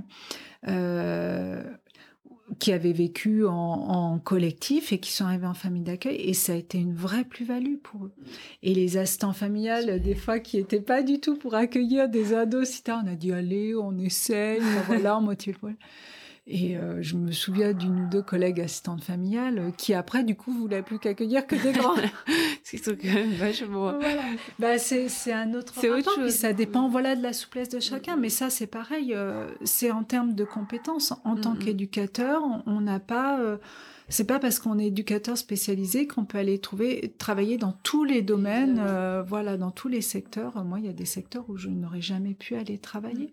Speaker 2: qui avaient vécu en collectif et qui sont arrivés en famille d'accueil. Et ça a été une vraie plus-value pour eux. Et les assistants familiales, des fois, qui étaient pas du tout pour accueillir des ados, on a dit, allez, on essaye, voilà, on motive le problème. Et je me souviens d'une ou deux collègues assistantes familiales qui après du coup voulaient plus qu'accueillir que des grands.
Speaker 1: C'est quand même vachement.
Speaker 2: Voilà. C'est un autre rapport. Autre chose. Puis ça dépend de la souplesse de chacun. Mais ça c'est pareil. C'est en termes de compétences. En tant qu'éducateur, on n'a pas. C'est pas parce qu'on est éducateur spécialisé qu'on peut aller travailler dans tous les domaines, dans tous les secteurs. Moi, il y a des secteurs où je n'aurais jamais pu aller travailler.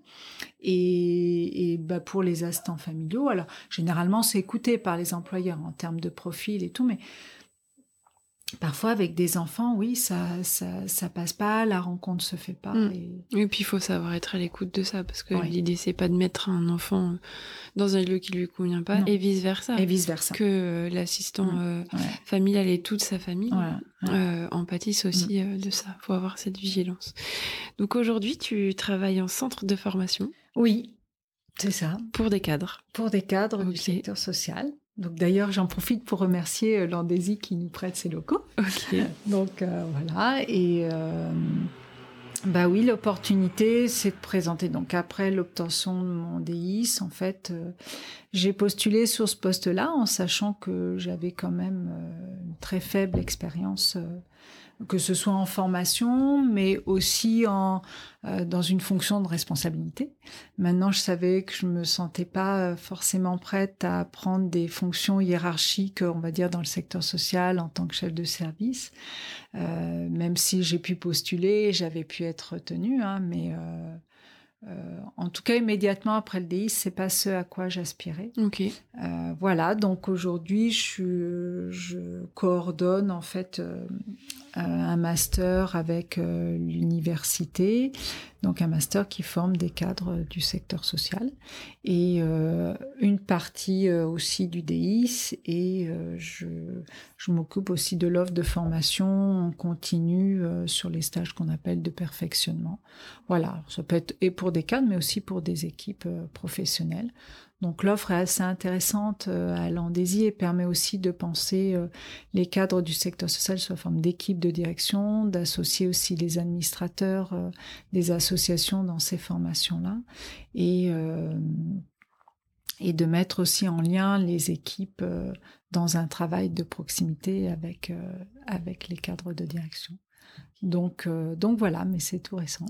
Speaker 2: Et pour les assistants familiaux, alors généralement c'est écouté par les employeurs en termes de profil et tout, mais parfois avec des enfants, oui, ça passe pas, la rencontre se fait pas.
Speaker 1: Et puis il faut savoir être à l'écoute de ça parce que l'idée c'est pas de mettre un enfant dans un lieu qui lui convient pas et vice versa. Que l'assistant familial et toute sa famille en pâtissent aussi de ça. Faut avoir cette vigilance. Donc aujourd'hui, tu travailles en centre de formation.
Speaker 2: Oui, c'est ça.
Speaker 1: Pour des cadres.
Speaker 2: Pour des cadres du secteur social. Donc d'ailleurs, j'en profite pour remercier l'Andésie qui nous prête ses locaux. Donc voilà. Et oui, l'opportunité, c'est de présenter. Donc après l'obtention de mon DIS, en fait, j'ai postulé sur ce poste-là en sachant que j'avais quand même une très faible expérience. Que ce soit en formation, mais aussi dans une fonction de responsabilité. Maintenant, je savais que je me sentais pas forcément prête à prendre des fonctions hiérarchiques, on va dire, dans le secteur social en tant que chef de service. Même si j'ai pu postuler, j'avais pu être retenue, mais en tout cas, immédiatement après le DIS, c'est pas ce à quoi j'aspirais. Voilà, donc aujourd'hui, je coordonne en fait un master avec l'université, donc un master qui forme des cadres du secteur social et une partie aussi du DIS et je m'occupe aussi de l'offre de formation en continu sur les stages qu'on appelle de perfectionnement. Voilà, ça peut être et pour des cadres mais aussi pour des équipes professionnelles. Donc l'offre est assez intéressante à l'Andésie et permet aussi de penser les cadres du secteur social sous forme d'équipes de direction, d'associer aussi les administrateurs des associations dans ces formations-là. Et et de mettre aussi en lien les équipes dans un travail de proximité avec les cadres de direction. Donc voilà, mais c'est tout récent.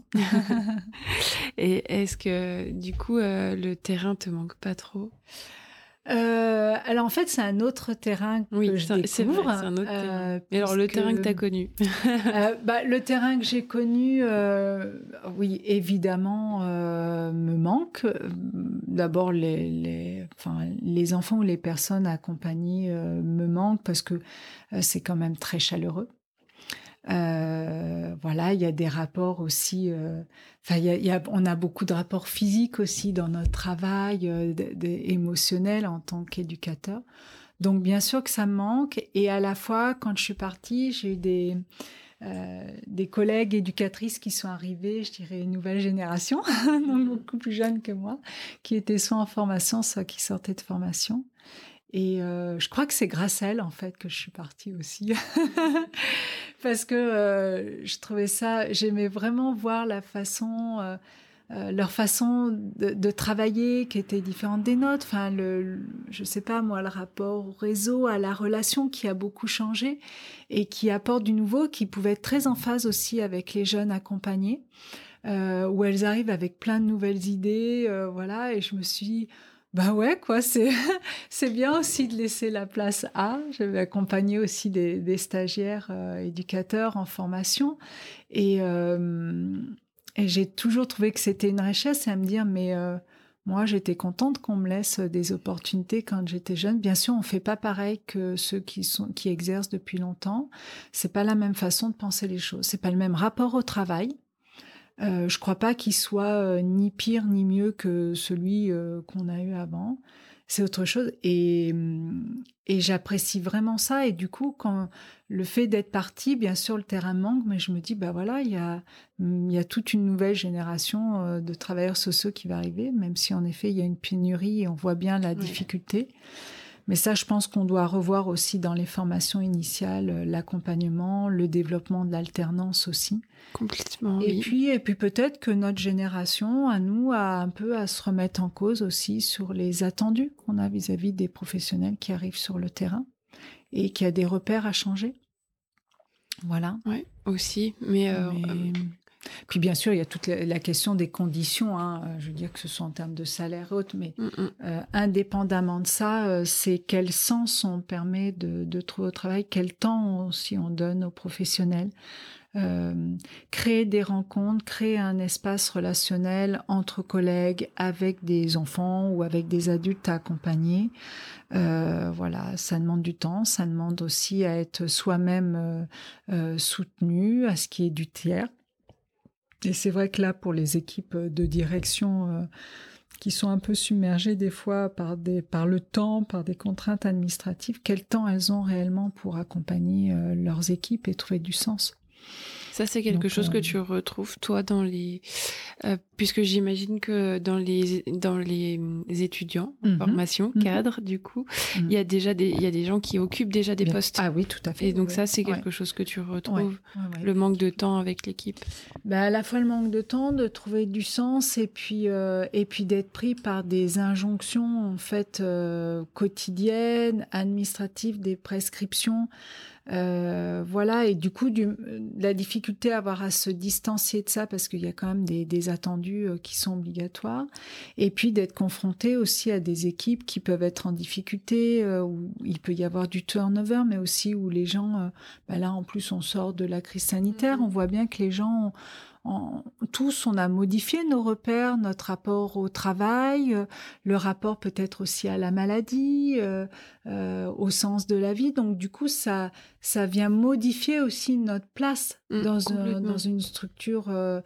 Speaker 1: Et est-ce que du coup le terrain te manque pas trop?
Speaker 2: Alors en fait, c'est un autre terrain que je découvre.
Speaker 1: C'est vrai, c'est un autre terrain. Mais alors le terrain que tu as connu?
Speaker 2: Le terrain que j'ai connu, oui, évidemment, me manque. D'abord, les enfants ou les personnes accompagnées me manquent parce que c'est quand même très chaleureux. Voilà, il y a des rapports aussi. On a beaucoup de rapports physiques aussi dans notre travail, émotionnels en tant qu'éducateur. Donc bien sûr que ça me manque. Et à la fois, quand je suis partie, j'ai eu des collègues éducatrices qui sont arrivées, je dirais une nouvelle génération, donc beaucoup plus jeunes que moi, qui étaient soit en formation, soit qui sortaient de formation. Et je crois que c'est grâce à elles, en fait, que je suis partie aussi. Parce que je trouvais ça... J'aimais vraiment voir leur façon de travailler qui était différente des nôtres. Enfin, je sais pas, moi, le rapport au réseau, à la relation qui a beaucoup changé et qui apporte du nouveau, qui pouvait être très en phase aussi avec les jeunes accompagnés, où elles arrivent avec plein de nouvelles idées, voilà. Et je me suis dit... Bah ouais, quoi, c'est bien aussi de laisser la place à. J'avais accompagné aussi des stagiaires éducateurs en formation et j'ai toujours trouvé que c'était une richesse à me dire, mais moi, j'étais contente qu'on me laisse des opportunités quand j'étais jeune. Bien sûr, on fait pas pareil que ceux qui exercent depuis longtemps. C'est pas la même façon de penser les choses. C'est pas le même rapport au travail. Je crois pas qu'il soit ni pire ni mieux que celui qu'on a eu avant. C'est autre chose et j'apprécie vraiment ça. Et du coup, quand le fait d'être partie, bien sûr, le terrain manque, mais je me dis, bah voilà, il y a toute une nouvelle génération de travailleurs sociaux qui va arriver, même si en effet, il y a une pénurie et on voit bien la difficulté. Mais ça, je pense qu'on doit revoir aussi dans les formations initiales l'accompagnement, le développement de l'alternance aussi.
Speaker 1: Complètement,
Speaker 2: et
Speaker 1: oui.
Speaker 2: Puis peut-être que notre génération, à nous, a un peu à se remettre en cause aussi sur les attendus qu'on a vis-à-vis des professionnels qui arrivent sur le terrain et qu'il y a des repères à changer. Voilà.
Speaker 1: Oui, aussi. Mais
Speaker 2: Puis bien sûr, il y a toute la question des conditions, hein. Je veux dire que ce soit en termes de salaire et autres, mais indépendamment de ça, c'est quel sens on permet de trouver au travail, quel temps aussi on donne aux professionnels. Créer des rencontres, créer un espace relationnel entre collègues, avec des enfants ou avec des adultes à accompagner. Voilà, ça demande du temps, ça demande aussi à être soi-même soutenu, à ce qui est du tiers. Et c'est vrai que là, pour les équipes de direction qui sont un peu submergées des fois par le temps, par des contraintes administratives, quel temps elles ont réellement pour accompagner leurs équipes et trouver du sens?
Speaker 1: Ça, c'est quelque chose que tu retrouves, toi, dans les... puisque j'imagine que dans les étudiants en formation, cadres, du coup, il y a des gens qui occupent déjà des postes.
Speaker 2: Ah oui, tout à fait.
Speaker 1: Et donc ça, c'est quelque chose que tu retrouves, le manque de temps avec l'équipe.
Speaker 2: À la fois le manque de temps, de trouver du sens, et puis d'être pris par des injonctions, en fait, quotidiennes, administratives, des prescriptions. Voilà, et du coup la difficulté à avoir à se distancier de ça parce qu'il y a quand même des attendus qui sont obligatoires, et puis d'être confronté aussi à des équipes qui peuvent être en difficulté, où il peut y avoir du turnover, mais aussi où les gens, là en plus on sort de la crise sanitaire, on voit bien que les gens tous, on a modifié nos repères, notre rapport au travail, le rapport peut-être aussi à la maladie, au sens de la vie. Donc du coup, ça vient modifier aussi notre place dans une structure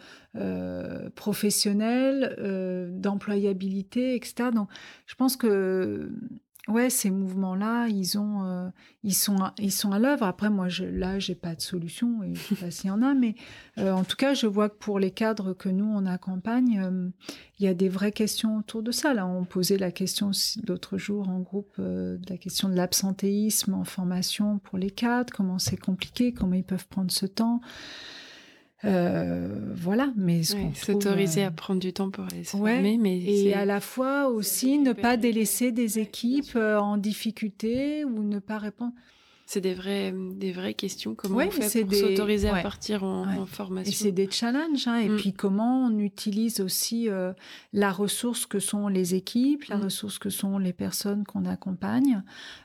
Speaker 2: professionnelle, d'employabilité, etc. Donc je pense que ces mouvements-là, ils sont à l'œuvre. Après, moi, j'ai pas de solution, et je sais pas s'il y en a, mais en tout cas, je vois que pour les cadres que nous, on accompagne, il y a des vraies questions autour de ça. Là, on posait la question l'autre jour en groupe, de la question de l'absentéisme en formation pour les cadres, comment c'est compliqué, comment ils peuvent prendre ce temps. Voilà, mais ce qu'on trouve,
Speaker 1: s'autoriser à prendre du temps pour aller se
Speaker 2: ouais,
Speaker 1: former, mais
Speaker 2: et à la fois aussi ne pas délaisser des
Speaker 1: bien
Speaker 2: équipes
Speaker 1: sûr.
Speaker 2: En difficulté ou ne pas répondre.
Speaker 1: C'est des vraies questions. Comment
Speaker 2: Oui,
Speaker 1: on fait
Speaker 2: c'est
Speaker 1: pour s'autoriser à
Speaker 2: ouais,
Speaker 1: partir en
Speaker 2: ouais. Et
Speaker 1: formation?
Speaker 2: c'est des challenges, hein. Et puis comment on utilise aussi la ressource que sont les équipes, la ressource que sont les personnes qu'on accompagne,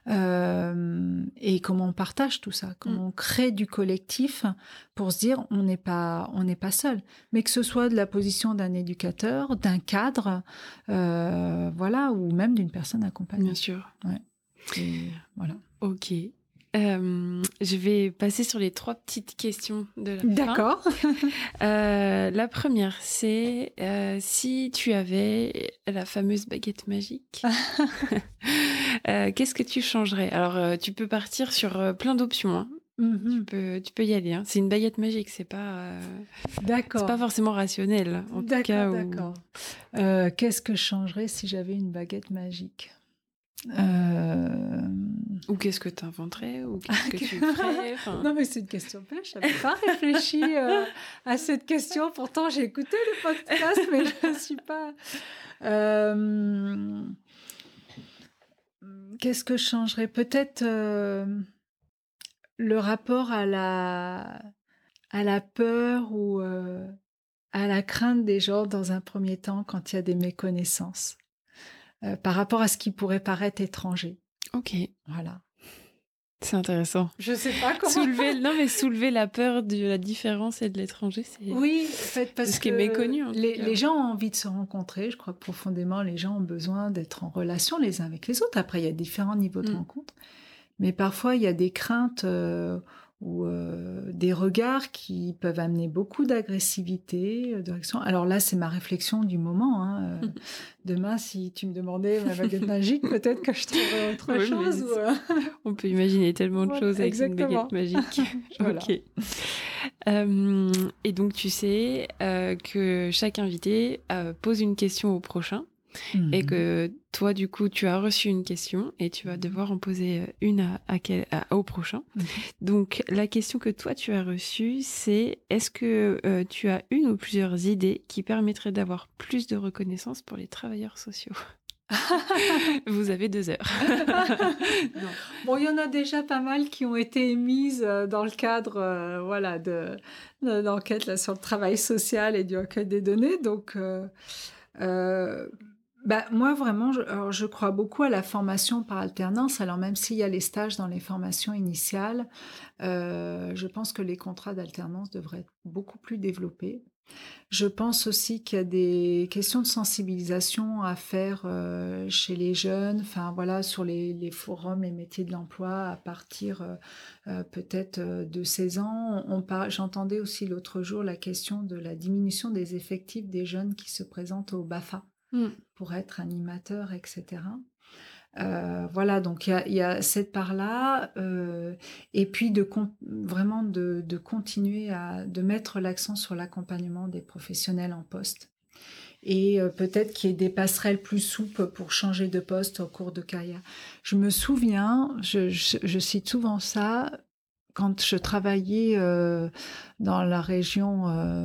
Speaker 2: et comment on partage tout ça, comment on crée du collectif pour se dire on n'est pas seul, mais que ce soit de la position d'un éducateur, d'un cadre, voilà, ou même d'une personne accompagnée.
Speaker 1: Bien sûr.
Speaker 2: Ouais. Et voilà.
Speaker 1: Ok. Je vais passer sur les 3 petites questions de la fin.
Speaker 2: D'accord.
Speaker 1: La première, c'est si tu avais la fameuse baguette magique, qu'est-ce que tu changerais? Alors, tu peux partir sur plein d'options, hein. Tu peux y aller, hein. C'est une baguette magique, c'est pas forcément rationnel, en tout cas.
Speaker 2: D'accord. Qu'est-ce que je changerais si j'avais une baguette magique?
Speaker 1: Ou qu'est-ce que tu inventerais? Ou qu'est-ce que tu ferais?
Speaker 2: Non, mais c'est une question pêche. Je n'avais pas réfléchi à cette question. Pourtant, j'ai écouté le podcast, mais je ne suis pas... Qu'est-ce que je changerais? Peut-être le rapport à la peur ou à la crainte des gens dans un premier temps quand il y a des méconnaissances. Par rapport à ce qui pourrait paraître étranger.
Speaker 1: Ok.
Speaker 2: Voilà.
Speaker 1: C'est intéressant.
Speaker 2: Je sais pas comment...
Speaker 1: Soulever la peur de la différence et de l'étranger, c'est...
Speaker 2: Oui, en fait, parce
Speaker 1: ce qui est méconnu.
Speaker 2: Les gens ont envie de se rencontrer. Je crois que profondément, les gens ont besoin d'être en relation les uns avec les autres. Après, il y a différents niveaux de rencontre. Mais parfois, il y a des craintes ou des regards qui peuvent amener beaucoup d'agressivité, de réaction. Alors là, c'est ma réflexion du moment. Hein. Demain, si tu me demandais ma baguette magique, peut-être que je trouverais autre chose.
Speaker 1: On peut imaginer tellement de choses avec une baguette magique.
Speaker 2: Voilà.
Speaker 1: Ok. Et donc, tu sais que chaque invité pose une question au prochain. Et que toi, du coup, tu as reçu une question et tu vas devoir en poser une au prochain. Donc, la question que toi, tu as reçue, c'est est-ce que tu as une ou plusieurs idées qui permettraient d'avoir plus de reconnaissance pour les travailleurs sociaux? Vous avez 2 heures.
Speaker 2: Non. Bon, il y en a déjà pas mal qui ont été émises dans le cadre voilà, de l'enquête sur le travail social et du recueil des données. Donc, moi, vraiment, je crois beaucoup à la formation par alternance. Alors, même s'il y a les stages dans les formations initiales, je pense que les contrats d'alternance devraient être beaucoup plus développés. Je pense aussi qu'il y a des questions de sensibilisation à faire chez les jeunes, enfin voilà, sur les forums, les métiers de l'emploi à partir peut-être de 16 ans. J'entendais aussi l'autre jour la question de la diminution des effectifs des jeunes qui se présentent au BAFA pour être animateurs, etc. Voilà, donc il y a cette part-là, et puis vraiment de continuer de mettre l'accent sur l'accompagnement des professionnels en poste. Et peut-être qu'il y ait des passerelles plus souples pour changer de poste au cours de carrière. Je me souviens, je cite souvent ça, quand je travaillais dans la région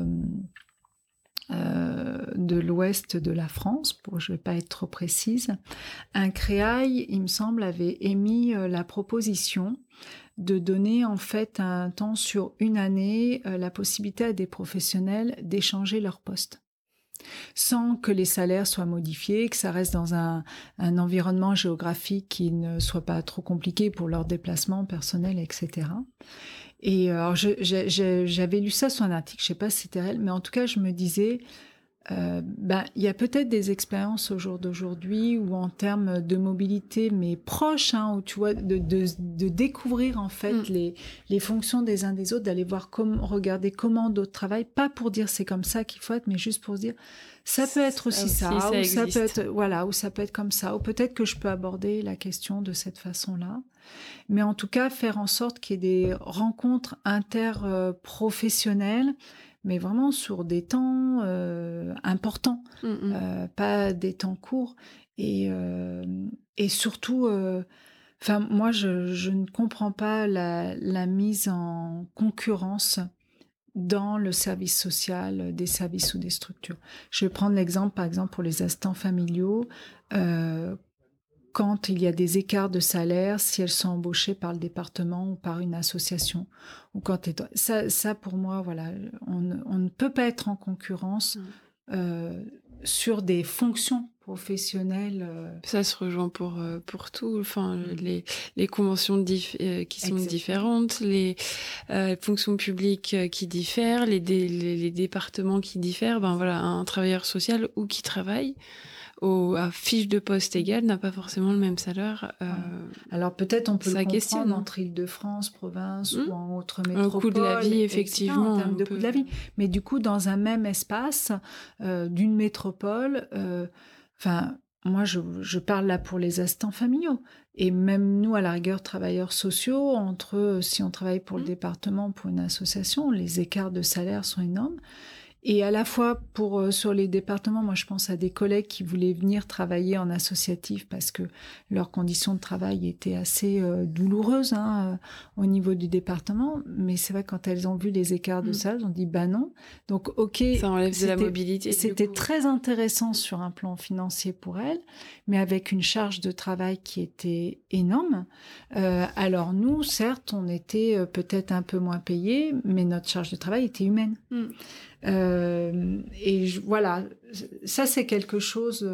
Speaker 2: de l'ouest de la France, je ne vais pas être trop précise, un créail, il me semble, avait émis la proposition de donner en fait un temps sur une année la possibilité à des professionnels d'échanger leur poste sans que les salaires soient modifiés, que ça reste dans un environnement géographique qui ne soit pas trop compliqué pour leurs déplacements personnels, etc. Et alors j'avais lu ça sur un article, je ne sais pas si c'était réel, mais en tout cas je me disais, il y a peut-être des expériences au jour d'aujourd'hui où en termes de mobilité, mais proches, hein, où tu vois, de découvrir en fait les fonctions des uns des autres, d'aller voir regarder comment d'autres travaillent, pas pour dire c'est comme ça qu'il faut être, mais juste pour se dire ça peut être aussi ça, ou ça peut être voilà, ou ça peut être comme ça, ou peut-être que je peux aborder la question de cette façon-là. Mais en tout cas, faire en sorte qu'il y ait des rencontres interprofessionnelles, mais vraiment sur des temps importants, pas des temps courts. Et surtout, moi, je ne comprends pas la mise en concurrence dans le service social des services ou des structures. Je vais prendre l'exemple, par exemple, pour les assistants familiaux, quand il y a des écarts de salaire, si elles sont embauchées par le département ou par une association. Ou quand ça, pour moi, voilà, on ne peut pas être en concurrence sur des fonctions professionnelles.
Speaker 1: Ça se rejoint pour tout. Enfin, les conventions qui sont différentes, les fonctions publiques qui diffèrent, les départements qui diffèrent. Ben voilà, un travailleur social ou qui travaille à fiche de poste égale n'a pas forcément le même salaire.
Speaker 2: Alors peut-être on peut le comprendre entre Île-de-France, province ou en autre métropole.
Speaker 1: Un coût de la vie, effectivement.
Speaker 2: En termes de coût de la vie. Mais du coup, dans un même espace d'une métropole, moi je parle là pour les assistants familiaux. Et même nous, à la rigueur, travailleurs sociaux, si on travaille pour le département, pour une association, les écarts de salaire sont énormes. Et à la fois sur les départements, moi je pense à des collègues qui voulaient venir travailler en associatif parce que leurs conditions de travail étaient assez douloureuses au niveau du département. Mais c'est vrai, quand elles ont vu les écarts de salaire, elles ont dit non. Donc ça
Speaker 1: enlève de la mobilité.
Speaker 2: C'était très intéressant sur un plan financier pour elles, mais avec une charge de travail qui était énorme. Alors nous, certes, on était peut-être un peu moins payés, mais notre charge de travail était humaine. Voilà, ça c'est quelque chose.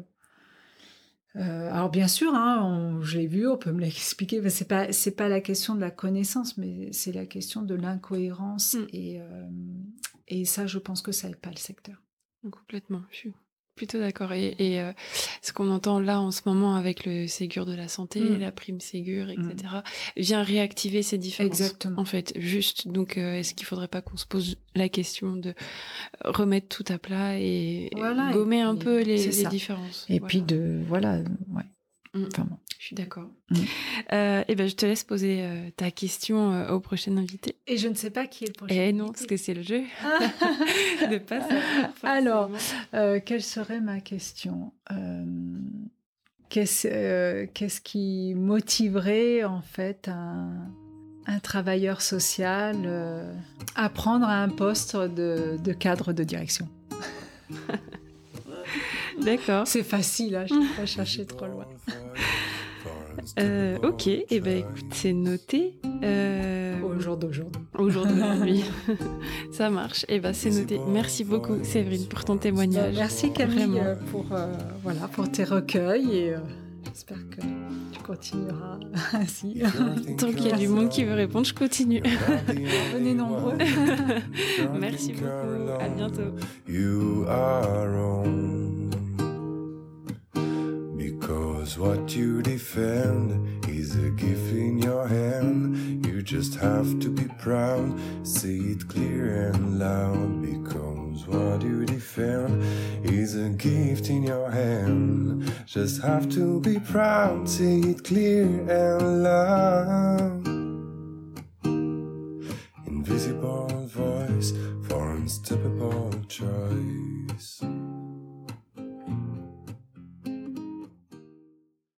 Speaker 2: Alors bien sûr, je l'ai vu, on peut me l'expliquer. Mais c'est pas la question de la connaissance, mais c'est la question de l'incohérence. Et ça, je pense que ça aide pas le secteur.
Speaker 1: Complètement. Je suis plutôt d'accord. Et ce qu'on entend là en ce moment avec le Ségur de la santé, la prime Ségur, etc., vient réactiver ces différences.
Speaker 2: Exactement.
Speaker 1: En fait, juste. Donc, est-ce qu'il faudrait pas qu'on se pose la question de remettre tout à plat et gommer un peu les différences.
Speaker 2: Et puis Enfin bon.
Speaker 1: Je suis d'accord. Je te laisse poser ta question au prochain invité.
Speaker 2: Et je ne sais pas qui est le prochain invité.
Speaker 1: Non, parce que c'est le jeu. De pas savoir.
Speaker 2: Alors, quelle serait ma question Qu'est-ce qui motiverait en fait un travailleur social à prendre un poste de cadre de direction?
Speaker 1: D'accord.
Speaker 2: C'est facile, je ne vais pas chercher trop loin.
Speaker 1: Ok, écoute, c'est noté.
Speaker 2: Au jour d'aujourd'hui.
Speaker 1: Au jour d'aujourd'hui. Ça marche. C'est noté. Merci beaucoup, Séverine, pour ton témoignage.
Speaker 2: Merci Camille pour tes recueils et j'espère que tu continueras ainsi.
Speaker 1: Tant qu'il y a du monde qui veut répondre, je continue.
Speaker 2: Venez nombreux.
Speaker 1: Merci beaucoup. À bientôt.
Speaker 3: You are wrong. Because what you defend is a gift in your hand. You just have to be proud, say it clear and loud. Because what you defend is a gift in your hand. Just have to be proud, say it clear and loud. Invisible voice for unstoppable choice.